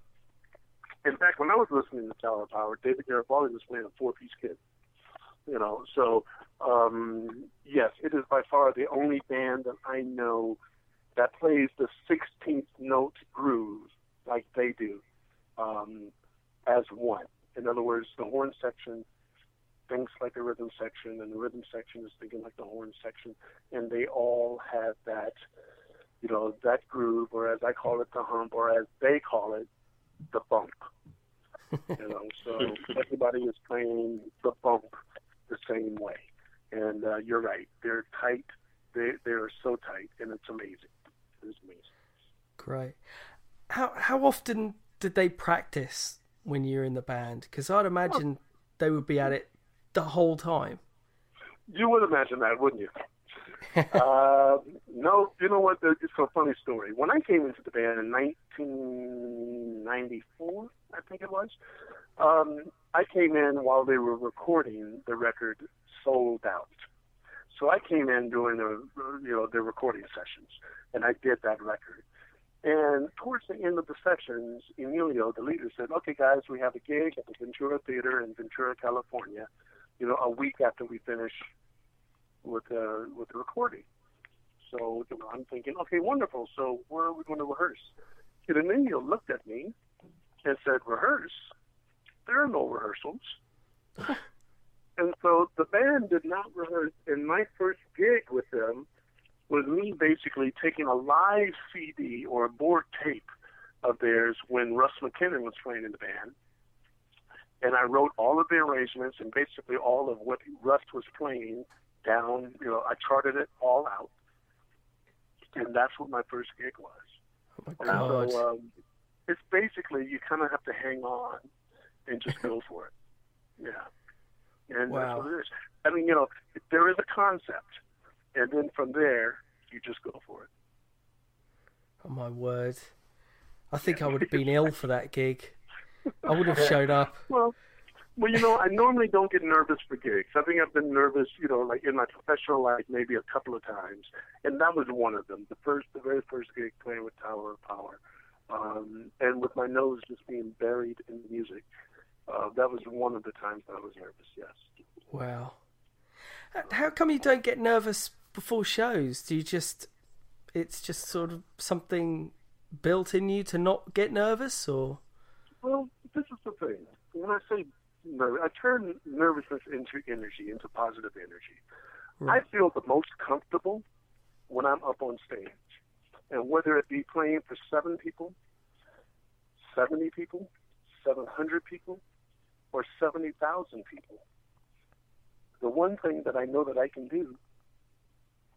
in fact, when I was listening to Tower of Power, David Garibaldi was playing a four-piece kit. You know, so um, yes, it is by far the only band that I know that plays the sixteenth note groove like they do, um, as one. In other words, the horn section thinks like the rhythm section, and the rhythm section is thinking like the horn section, and they all have that, you know, that groove, or as I call it, the hump, or as they call it, the bump. You know, so everybody is playing the bump the same way. And uh, you're right, they're tight. They they're so tight, and it's amazing. It's amazing. Great. How how often did they practice when you're in the band? Because I'd imagine they would be at it the whole time. You would imagine that, wouldn't you? uh, no, you know what? It's a funny story. When I came into the band in nineteen ninety-four, I think it was, um, I came in while they were recording the record Sold Out. So I came in during the, you know, the recording sessions, and I did that record. And towards the end of the sessions, Emilio, the leader, said, "Okay, guys, we have a gig at the Ventura Theater in Ventura, California, you know, a week after we finish with the with the recording." So, you know, I'm thinking, okay, wonderful. So where are we going to rehearse? And Emilio looked at me and said, "Rehearse? There are no rehearsals." And so the band did not rehearse. And my first gig with them was me basically taking a live C D or a board tape of theirs when Russ McKinnon was playing in the band. And I wrote all of the arrangements and basically all of what Russ was playing down. You know, I charted it all out. And that's what my first gig was. Oh my And God. so um, it's basically you kind of have to hang on and just go for it. Yeah. And Wow. that's what it is. I mean, you know, there is a concept. And then from there, you just go for it. Oh my word. I think I would have been ill for that gig. I would have showed up. Well, well, you know, I normally don't get nervous for gigs. I think I've been nervous, you know, like in my professional life, maybe a couple of times, and that was one of them. The first, the very first gig playing with Tower of Power, um, and with my nose just being buried in the music. Uh, that was one of the times that I was nervous. Yes. Wow. How come you don't get nervous before shows? Do you just, it's just sort of something built in you to not get nervous, or? Well, this is the thing. When I say nervous, I turn nervousness into energy, into positive energy. Right. I feel the most comfortable when I'm up on stage. And whether it be playing for seven people, seventy people, seven hundred people, or seventy thousand people, the one thing that I know that I can do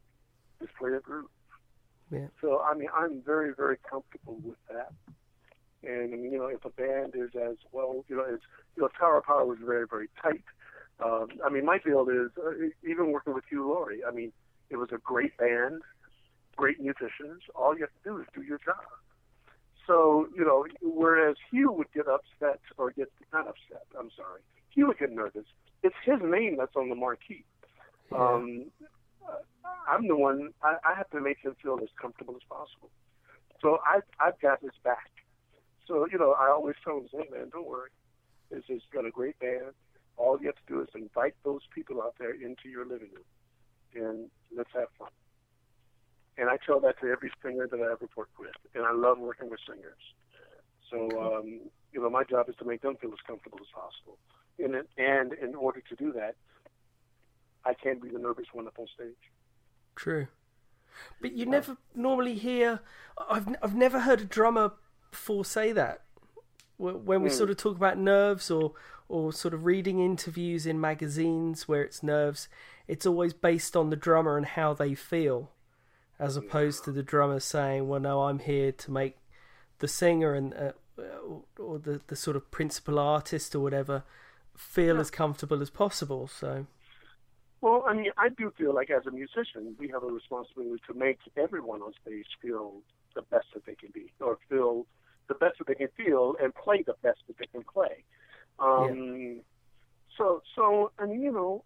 is play a groove. Yeah. So, I mean, I'm very, very comfortable with that. And, I mean, you know, if a band is as well, you know, it's, you know, Tower of Power was very, very tight. Um, I mean, my field is, uh, even working with Hugh Laurie, I mean, it was a great band, great musicians. All you have to do is do your job. So, you know, whereas Hugh would get upset, or get, not upset, I'm sorry, Hugh would get nervous. It's his name that's on the marquee. Yeah. Um, I'm the one, I, I have to make him feel as comfortable as possible. So I, I've got his back. So, you know, I always tell him, hey, man, don't worry. This has got a great band. All you have to do is invite those people out there into your living room, and let's have fun. And I tell that to every singer that I ever work with, and I love working with singers. So, um, you know, my job is to make them feel as comfortable as possible. And, and in order to do that, I can't be the nervous one up on stage. True. But you never normally hear, I've, I've never heard a drummer before say that. When we mm. sort of talk about nerves, or, or sort of reading interviews in magazines where it's nerves, it's always based on the drummer and how they feel, as opposed to the drummer saying, well, no, I'm here to make the singer and uh, or the, the sort of principal artist or whatever feel yeah. as comfortable as possible. So, well, I mean, I do feel like as a musician, we have a responsibility to make everyone on stage feel the best that they can be, or feel the best that they can feel, and play the best that they can play. Um, yeah. So, so, I mean, you know,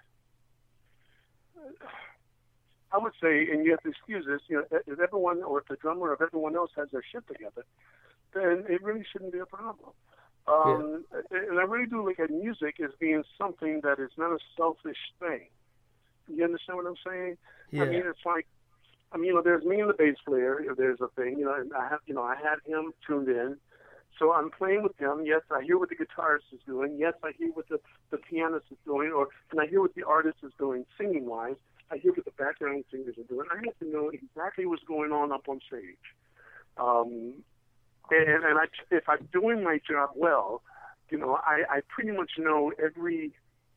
I would say, and you have to excuse this, you know, if everyone, or if the drummer, or if everyone else has their shit together, then it really shouldn't be a problem. Um, yeah. And I really do look at music as being something that is not a selfish thing. You understand what I'm saying? Yeah. I mean, it's like, I mean, you know, there's me and the bass player. There's a thing, you know, and I have, you know, I had him tuned in. So I'm playing with him. Yes, I hear what the guitarist is doing. Yes, I hear what the, the pianist is doing, or and I hear what the artist is doing singing-wise. I hear what the background singers are doing. I have to know exactly what's going on up on stage. Um, and and I, if I'm doing my job well, you know, I, I pretty much know every,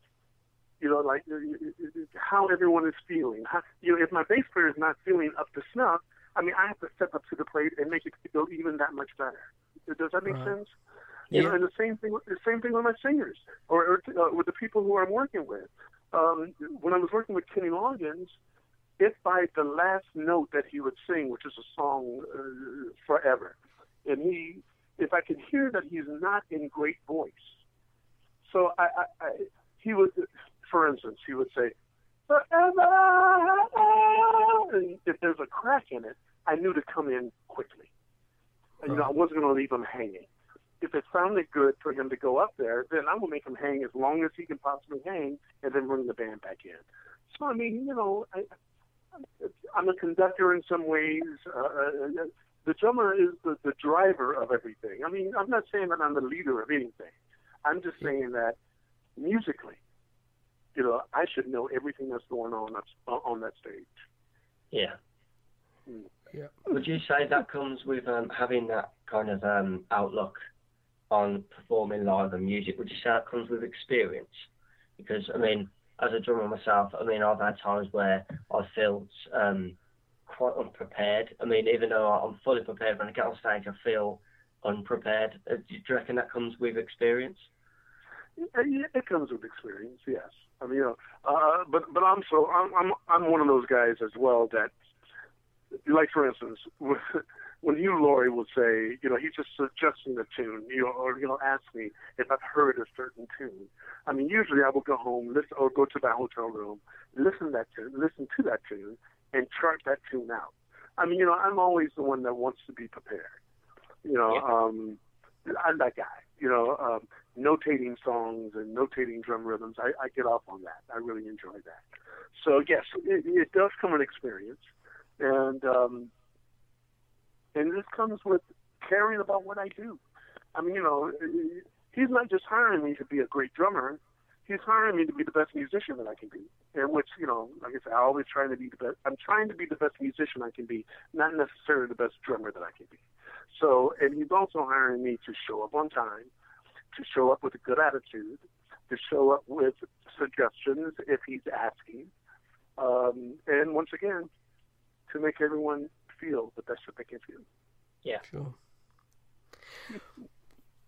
you know, like how everyone is feeling. How, you know, if my bass player is not feeling up to snuff, I mean, I have to step up to the plate and make it feel even that much better. Does that make right. sense? Yeah. You know, and the same thing. The same thing with my singers, or, or uh, with the people who I'm working with. Um, when I was working with Kenny Loggins, if by the last note that he would sing, which is a song uh, forever, and he, if I could hear that he's not in great voice, so I, I, I he would, for instance, he would say, forever, and if there's a crack in it, I knew to come in quickly. And, you know, I wasn't going to leave him hanging. If it sounded good for him to go up there, then I will make him hang as long as he can possibly hang, and then bring the band back in. So, I mean, you know, I, I'm a conductor in some ways. Uh, the drummer is the, the driver of everything. I mean, I'm not saying that I'm the leader of anything. I'm just saying that musically, you know, I should know everything that's going on on that stage. Yeah. Mm. Yeah. Would you say that comes with um, having that kind of um, outlook on performing live and music? Would you say that comes with experience? Because, I mean, as a drummer myself, I mean, I've had times where I felt um, quite unprepared. I mean, even though I'm fully prepared, when I get on stage, I feel unprepared. Uh, do you reckon that comes with experience? Yeah, it comes with experience, yes. I mean, you know, uh, but but I'm so I'm I'm I'm one of those guys as well that, like, for instance, when Hugh Laurie will say, you know, he's just suggesting a tune, you know, or, you know, ask me if I've heard a certain tune. I mean, usually I will go home, listen, or go to my hotel room, listen that tune, listen to that tune, and chart that tune out. I mean, you know, I'm always the one that wants to be prepared. You know, yeah. um, I'm that guy. You know, um, notating songs and notating drum rhythms, I, I get off on that. I really enjoy that. So yes, it, it does come with experience. And um, and this comes with caring about what I do. I mean, you know, he's not just hiring me to be a great drummer. He's hiring me to be the best musician that I can be. And which, you know, like I said, I always trying to be the best. I'm trying to be the best musician I can be, not necessarily the best drummer that I can be. So, and he's also hiring me to show up on time, to show up with a good attitude, to show up with suggestions if he's asking. Um, and once again, to make everyone feel the best that they can feel. Yeah. Sure.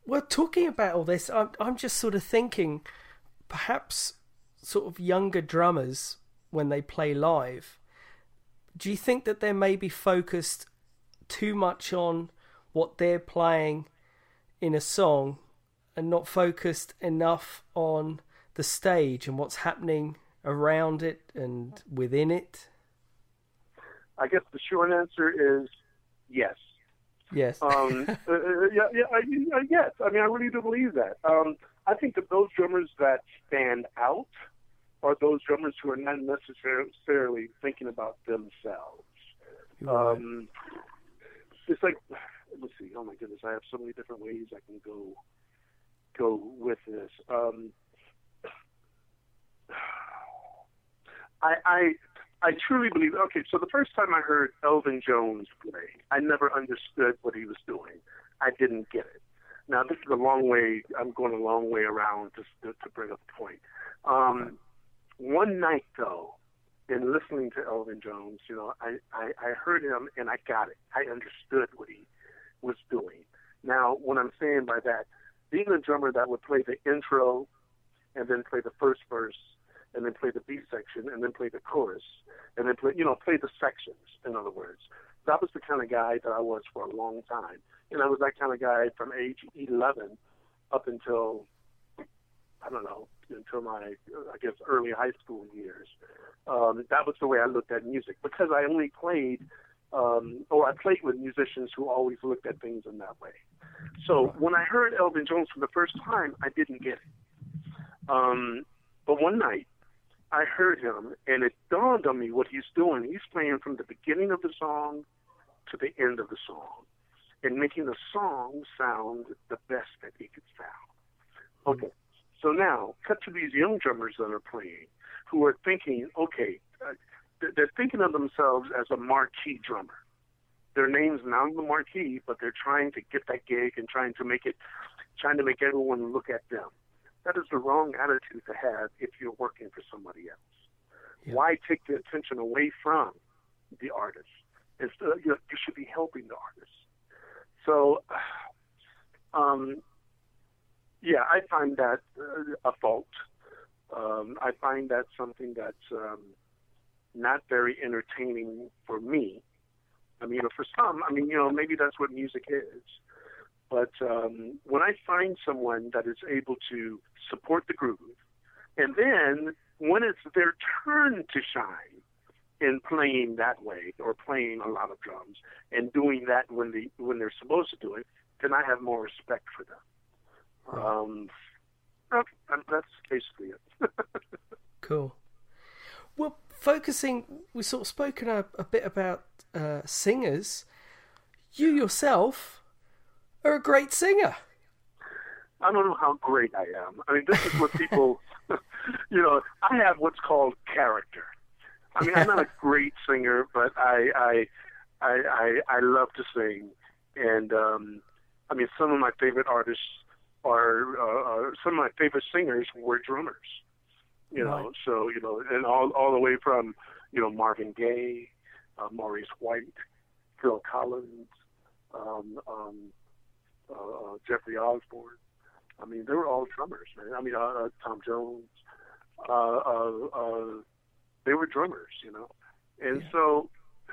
Well, talking about all this, I'm I'm just sort of thinking, perhaps sort of younger drummers when they play live, do you think that they're maybe focused too much on what they're playing in a song and not focused enough on the stage and what's happening around it and within it? I guess the short answer is yes. Yes. um, uh, yeah, yeah, I, uh, yes. I mean, I really do believe that. Um, I think that those drummers that stand out are those drummers who are not necessarily thinking about themselves. Right. Um, it's like, let's see. Oh my goodness, I have so many different ways I can go go with this. Um, I, I I truly believe. Okay, so the first time I heard Elvin Jones play, I never understood what he was doing. I didn't get it. Now this is a long way. I'm going a long way around to to, to bring up the point. Um, one night though, in listening to Elvin Jones, you know, I, I, I heard him and I got it. I understood what he was doing. Now, what I'm saying by that, being a drummer that would play the intro and then play the first verse and then play the B section and then play the chorus and then play, you know, play the sections, in other words. That was the kind of guy that I was for a long time. And I was that kind of guy from age eleven up until, I don't know, until my, I guess, early high school years. Um, that was the way I looked at music because I only played, um, or I played with musicians who always looked at things in that way. So when I heard Elvin Jones for the first time, I didn't get it. Um, but one night, I heard him, and it dawned on me what he's doing. He's playing from the beginning of the song to the end of the song and making the song sound the best that he could sound. Okay. So now, cut to these young drummers that are playing who are thinking, okay, uh, they're thinking of themselves as a marquee drummer. Their name's not on the marquee, but they're trying to get that gig and trying to make it, trying to make everyone look at them. That is the wrong attitude to have if you're working for somebody else. Yeah. Why take the attention away from the artist? Instead, you know, you should be helping the artist. So, um, yeah, I find that uh, a fault. Um, I find that something that's um, not very entertaining for me. I mean, you know, for some, I mean, you know, maybe that's what music is. But um, when I find someone that is able to support the groove, and then when it's their turn to shine in playing that way or playing a lot of drums and doing that when the when they're supposed to do it, then I have more respect for them. Um, okay, that's basically it. Cool. Well, focusing, we've sort of spoken a, a bit about uh, singers. You yourself are a great singer. I don't know how great I am. I mean, this is what people, you know, I have what's called character. I mean, I'm not a great singer, but I I I I, I love to sing, and um, I mean, some of my favorite artists are uh, uh, some of my favorite singers were drummers. You know, right. so you know, and all all the way from you know Marvin Gaye, uh, Maurice White, Phil Collins, um, um, uh, Jeffrey Osborne. I mean, they were all drummers, man. I mean, uh, uh, Tom Jones. Uh, uh, uh, they were drummers, you know, and yeah. so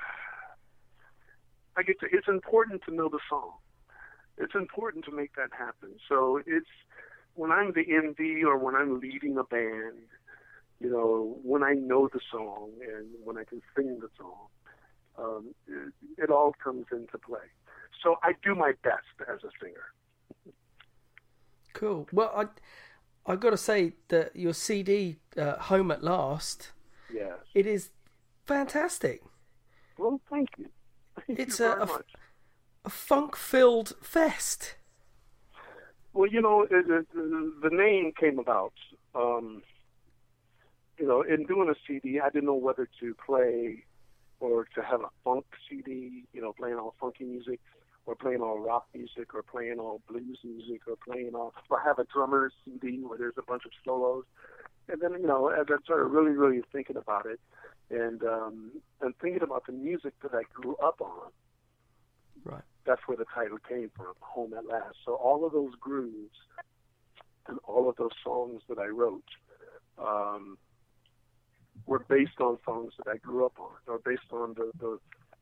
I get to. It's important to know the song. It's important to make that happen. So it's when I'm the M D or when I'm leading a band, you know, when I know the song and when I can sing the song, um, it, it all comes into play. So I do my best as a singer. Cool. Well, I I got to say that your C D, uh, Home at Last, yes, it is fantastic. Well, thank you. Thank it's you a, very a, much. a funk-filled fest. Well, you know, it, it, the name came about. Um, you know, in doing a C D, I didn't know whether to play or to have a funk C D, you know, playing all funky music, or playing all rock music, or playing all blues music, or playing all, or have a drummer C D where there's a bunch of solos. And then, you know, as I started really, really thinking about it, and um, and thinking about the music that I grew up on, Right. That's where the title came from, Home at Last. So all of those grooves and all of those songs that I wrote um, were based on songs that I grew up on, or based on the, the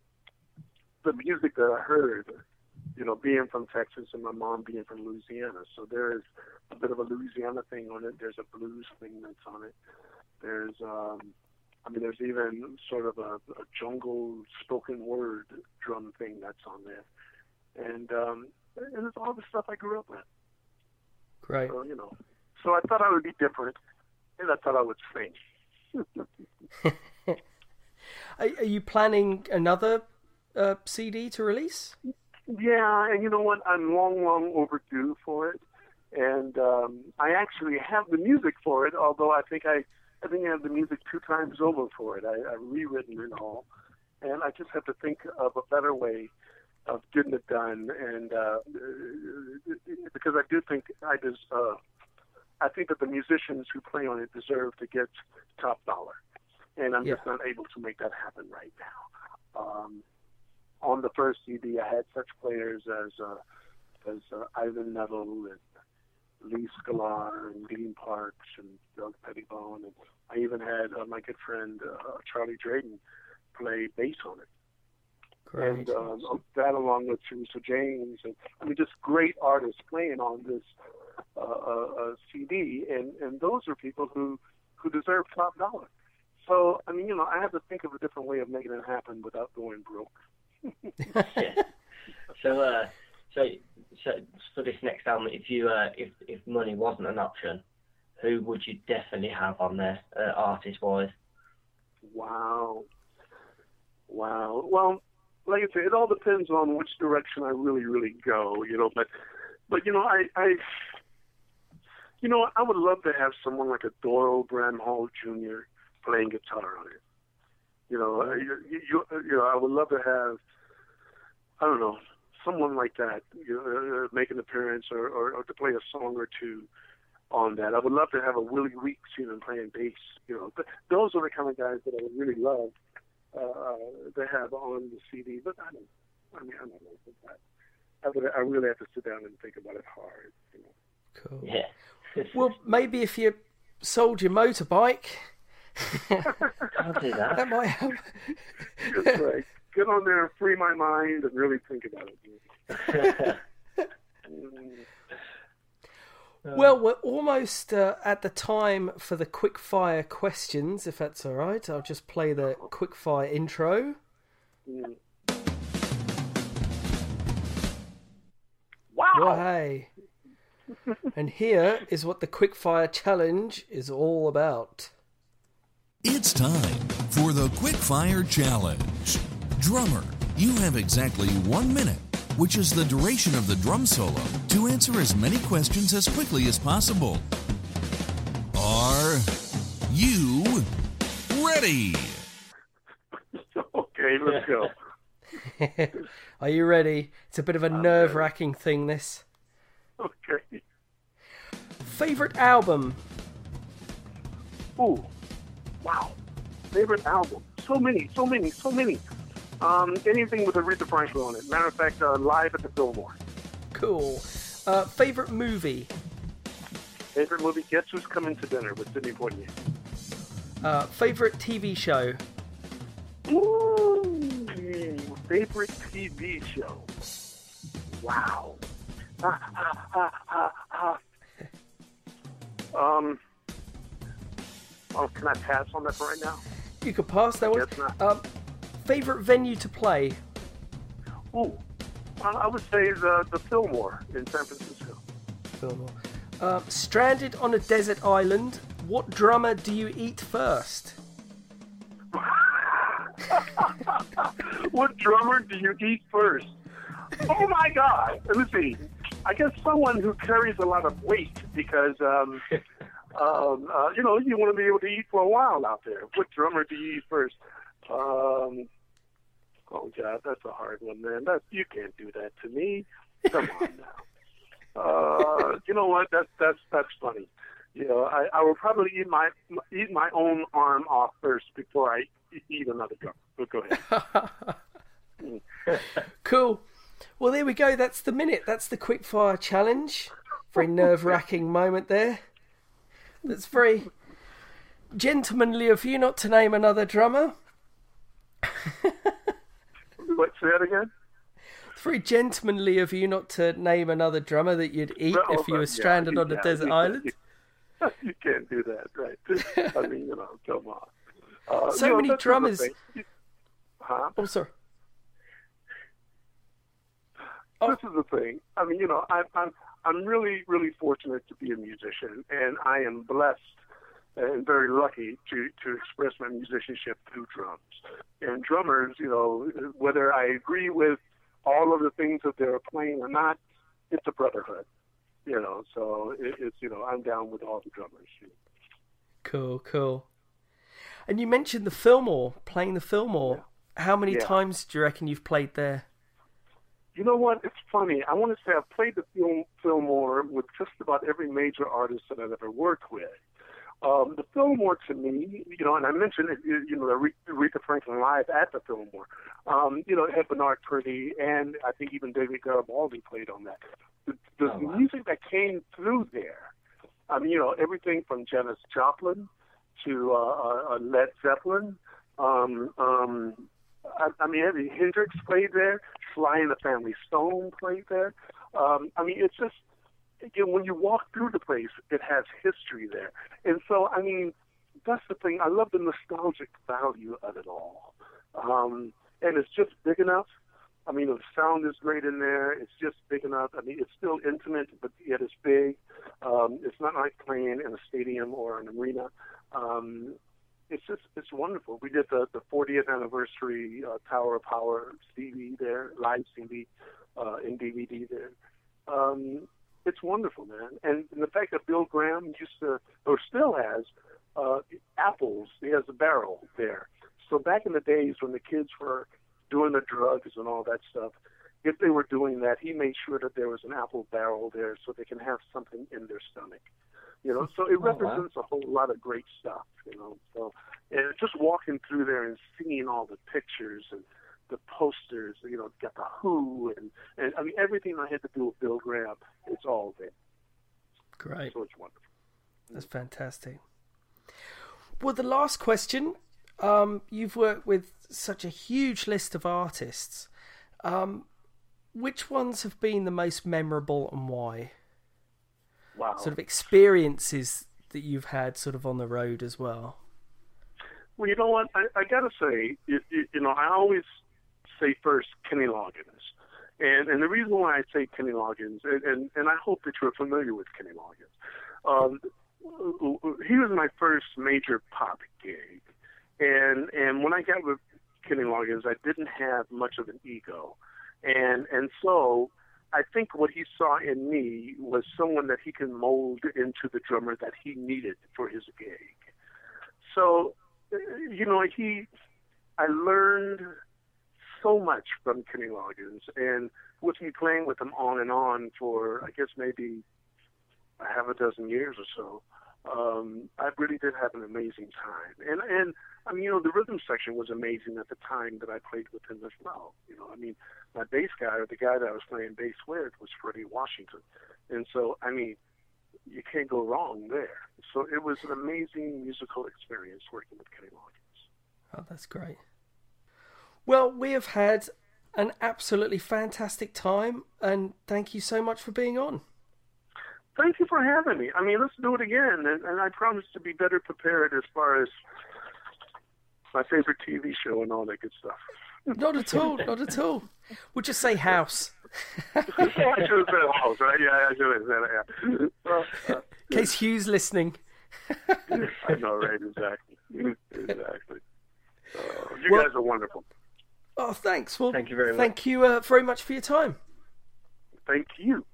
the music that I heard, you know, being from Texas and my mom being from Louisiana. So there is a bit of a Louisiana thing on it. There's a blues thing that's on it. There's, um, I mean, there's even sort of a, a jungle spoken word drum thing that's on there. And, um, and it's all the stuff I grew up with. Great. So, you know, so I thought I would be different, and I thought I would sing. are, are you planning another uh, C D to release? Yeah, and you know what? I'm long, long overdue for it. And um, I actually have the music for it, although I think I, I think I have the music two times over for it. I, I've rewritten it all. And I just have to think of a better way of getting it done. And uh, because I do think I just, uh, I think that the musicians who play on it deserve to get top dollar. And I'm Yeah. just not able to make that happen right now. Um, on the first C D, I had such players as uh, as uh, Ivan Neville and Lee Sklar and Dean Parks and Doug Pettibone, and I even had uh, my good friend uh, Charlie Drayton play bass on it. Great. And um, that, along with Teresa James, and I mean, just great artists playing on this uh, uh, uh, C D, and and those are people who who deserve top dollar. So I mean, you know, I have to think of a different way of making it happen without going broke. Yeah. So, uh, so, so for this next album, if you, uh, if if money wasn't an option, who would you definitely have on there, uh, artist-wise? Wow, wow. Well, like I say, it all depends on which direction I really, really go. You know, but, but you know, I, I, you know, I would love to have someone like a Doyle Bramhall Junior playing guitar on it. You know, uh, you, you, you know, I would love to have, I don't know, someone like that, you know, uh, make an appearance or, or, or to play a song or two on that. I would love to have a Willie Weeks even playing bass. You know, but those are the kind of guys that I would really love uh, to have on the C D. But I don't, I mean, I don't know that. I would, I really have to sit down and think about it hard. You know. Cool. Yeah. Well, maybe if you sold your motorbike, I'll do that. that might help. That's right. Get on there and free my mind and really think about it. Mm. Well, we're almost uh, at the time for the quickfire questions, if that's all right. I'll just play the quickfire intro. Mm. Well, Wow! hey. And here is what the quickfire challenge is all about. It's time for the Quickfire Challenge. Drummer, you have exactly one minute, which is the duration of the drum solo, to answer as many questions as quickly as possible. Are you ready? Okay, let's go. Are you ready? It's a bit of a nerve-wracking thing, this. Okay. Favorite album? Ooh, wow. Favorite album? So many, so many, so many. Um, anything with Aretha Franklin on it. Matter of fact, uh, Live at the Fillmore. Cool. Uh, favorite movie? Favorite movie? Guess Who's Coming to Dinner with Sidney Poitier. Uh, favorite T V show? Ooh, favorite T V show? Wow. Ah, ah, ah, ah, ah. Um. Oh, can I pass on that for right now? You could pass that one. Guess not. Um, favorite venue to play? Ooh, I I would say the the Fillmore in San Francisco. Fillmore. Uh, stranded on a desert island, what drummer do you eat first? What drummer do you eat first? Oh my God! Let's see. I guess someone who carries a lot of weight because, um, um, uh, you know, you want to be able to eat for a while out there. What drummer do you eat first? Um, oh God, that's a hard one, man. That you can't do that to me. Come on now. Uh, you know what? That's that's that's funny. You know, I, I will probably eat my eat my own arm off first before I eat another drummer. But go ahead. Cool. Well, there we go. That's the minute. That's the quickfire challenge. Very nerve-wracking moment there. That's very gentlemanly of you not to name another drummer. What, say that again? It's very gentlemanly of you not to name another drummer that you'd eat No, if you were yeah, stranded on a yeah, desert you, island. You, you can't do that, right? I mean, you know, come on. Uh, So you know, many that's the drummers. thing. Huh? Oh, sorry. This is the thing. I mean, you know, I'm I'm I'm really really fortunate to be a musician, and I am blessed and very lucky to to express my musicianship through drums. And drummers, you know, whether I agree with all of the things that they're playing or not, it's a brotherhood. You know, so it, it's you know, I'm down with all the drummers. Cool, cool. And you mentioned the Fillmore, playing the Fillmore. How many Yeah. times do you reckon you've played there? You know what? It's funny. I want to say I've played the film Fillmore with just about every major artist that I've ever worked with. Um, the Fillmore, to me, you know, and I mentioned it, you you know, the Aretha Franklin live at the Fillmore. Um, you know, it had Bernard Purdie, and I think even David Garibaldi played on that. The, the Oh, wow. music that came through there, I mean, you know, everything from Janis Joplin to uh, uh, Led Zeppelin. Um, um, I, I mean, Eddie Hendrix played there. Sly and the Family Stone played there. Um, I mean, it's just, you know, when you walk through the place, it has history there. And so, I mean, that's the thing. I love the nostalgic value of it all. Um, and it's just big enough. I mean, the sound is great in there. It's just big enough. I mean, it's still intimate, but yet it's big. Um, it's not like playing in a stadium or an arena. Um, it's just, it's wonderful. We did the, the fortieth anniversary uh, Tower of Power C D there, live C D uh, and D V D there. Um, it's wonderful, man. And, and the fact that Bill Graham used to, or still has, uh, apples, he has a barrel there. So back in the days when the kids were doing the drugs and all that stuff, if they were doing that, he made sure that there was an apple barrel there so they can have something in their stomach. You know, so it wow. represents a whole lot of great stuff, you know. So and just walking through there and seeing all the pictures and the posters, you know, got the Who and, and I mean, everything I had to do with Bill Graham, it's all there. Great. So it's wonderful. That's fantastic. Well, the last question. Um, you've worked with such a huge list of artists. Um, which ones have been the most memorable and why? Wow. Sort of experiences that you've had sort of on the road as well. Well, you know what? I, I got to say, you, you, you know, I always say first Kenny Loggins. And and the reason why I say Kenny Loggins, and, and, and I hope that you're familiar with Kenny Loggins, um, he was my first major pop gig. And and when I got with Kenny Loggins, I didn't have much of an ego. And and so I think what he saw in me was someone that he can mold into the drummer that he needed for his gig. So, you know, he, I learned so much from Kenny Loggins, and with me playing with him on and on for, I guess, maybe a half a dozen years or so, um, I really did have an amazing time. And, and I mean, you know, the rhythm section was amazing at the time that I played with him as well. You know, I mean, my bass guy, or the guy that I was playing bass with, was Freddie Washington. And so, I mean, you can't go wrong there. So it was an amazing musical experience working with Kenny Loggins. Oh, that's great. Well, we have had an absolutely fantastic time, and thank you so much for being on. Thank you for having me. I mean, let's do it again, and, and I promise to be better prepared as far as my favorite T V show and all that good stuff. Not at all, not at all. We'll just say house. I should have said house, right? Yeah, I should have said it, yeah. Well, uh, In case Hugh's listening. I know, right? Exactly. Exactly. Uh, you Well- guys are wonderful. Oh, thanks. Well, Thank you very much. Thank you uh, very much for your time. Thank you.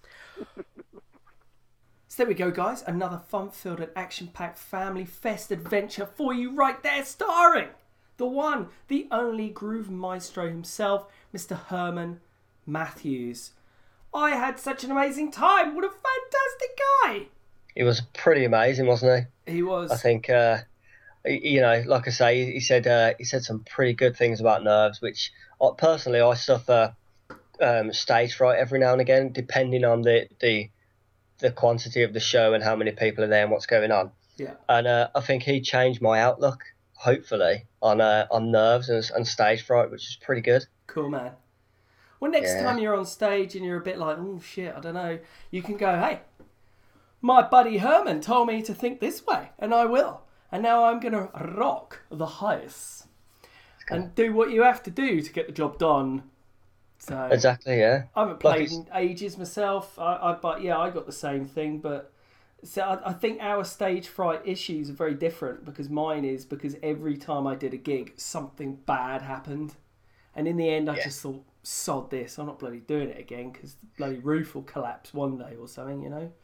So there we go, guys. Another fun-filled and action-packed family fest adventure for you right there, starring the one, the only groove maestro himself, Mister Herman Matthews. I had such an amazing time. What a fantastic guy. He was pretty amazing, wasn't he? He was. I think, uh, you know, like I say, he said uh, he said some pretty good things about nerves, which I, personally I suffer um, stage fright every now and again, depending on the, the the quantity of the show and how many people are there and what's going on. Yeah. And uh, I think he changed my outlook, hopefully, on uh, on nerves and, and stage fright, which is pretty good. Cool, man. Well, next Yeah. time you're on stage and you're a bit like, oh shit, I don't know, you can go, hey, my buddy Herman told me to think this way, and I will. And now I'm going to rock the highest and do what you have to do to get the job done. So Exactly, yeah. I haven't Like played it's- in ages myself, I, I, but yeah, I got the same thing. But so I, I think our stage fright issues are very different, because mine is because every time I did a gig, something bad happened. And in the end, I Yeah. just thought, sod this, I'm not bloody doing it again, because the bloody roof will collapse one day or something, you know?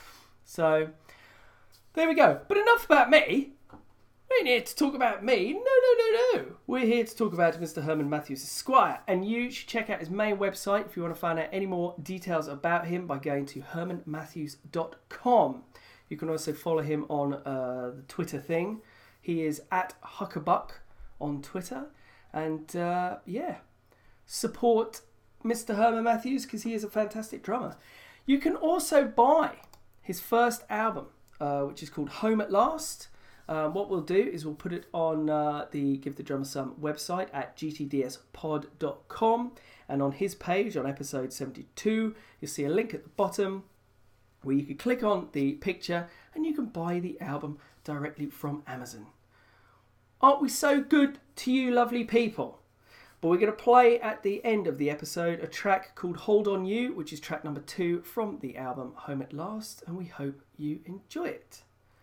So, there we go. But enough about me. We ain't here to talk about me. No, no, no, no. We're here to talk about Mister Herman Matthews Esquire. And you should check out his main website if you want to find out any more details about him by going to herman matthews dot com. You can also follow him on uh, the Twitter thing. He is at Huckabuck on Twitter. And uh, yeah, support Mister Herman Matthews, because he is a fantastic drummer. You can also buy his first album, uh, which is called Home at Last. Um, what we'll do is we'll put it on uh, the Give the Drummer Some website at g t d s pod dot com, and on his page on episode seventy-two you'll see a link at the bottom where you can click on the picture and you can buy the album directly from Amazon. Aren't we so good to you lovely people? But we're going to play at the end of the episode a track called Hold On You, which is track number two from the album Home at Last, and we hope you enjoy it.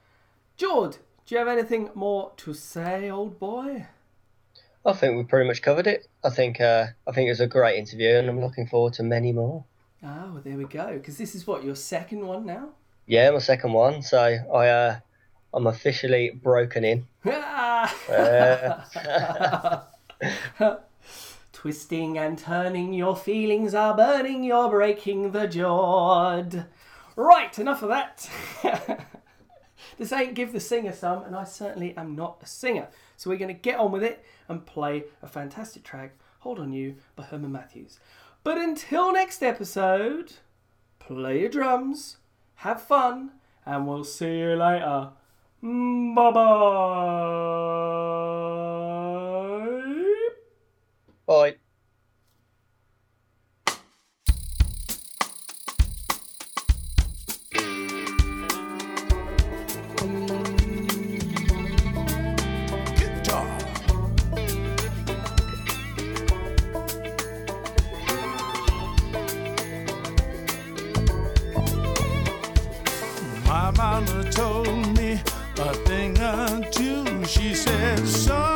Jord, do you have anything more to say, old boy? I think we pretty much covered it. I think uh, I think it was a great interview, and I'm looking forward to many more. Ah, well, there we go. Because this is what, your second one now? Yeah, my second one. So I uh, I'm officially broken in. Uh, Twisting and turning, your feelings are burning, you're breaking the jord. Right, enough of that. This ain't Give the Singer Some, and I certainly am not a singer. So we're going to get on with it and play a fantastic track, Hold On You, by Herman Matthews. But until next episode, play your drums, have fun, and we'll see you later. Bye-bye. bye. My mama told me a thing or two. She said, son,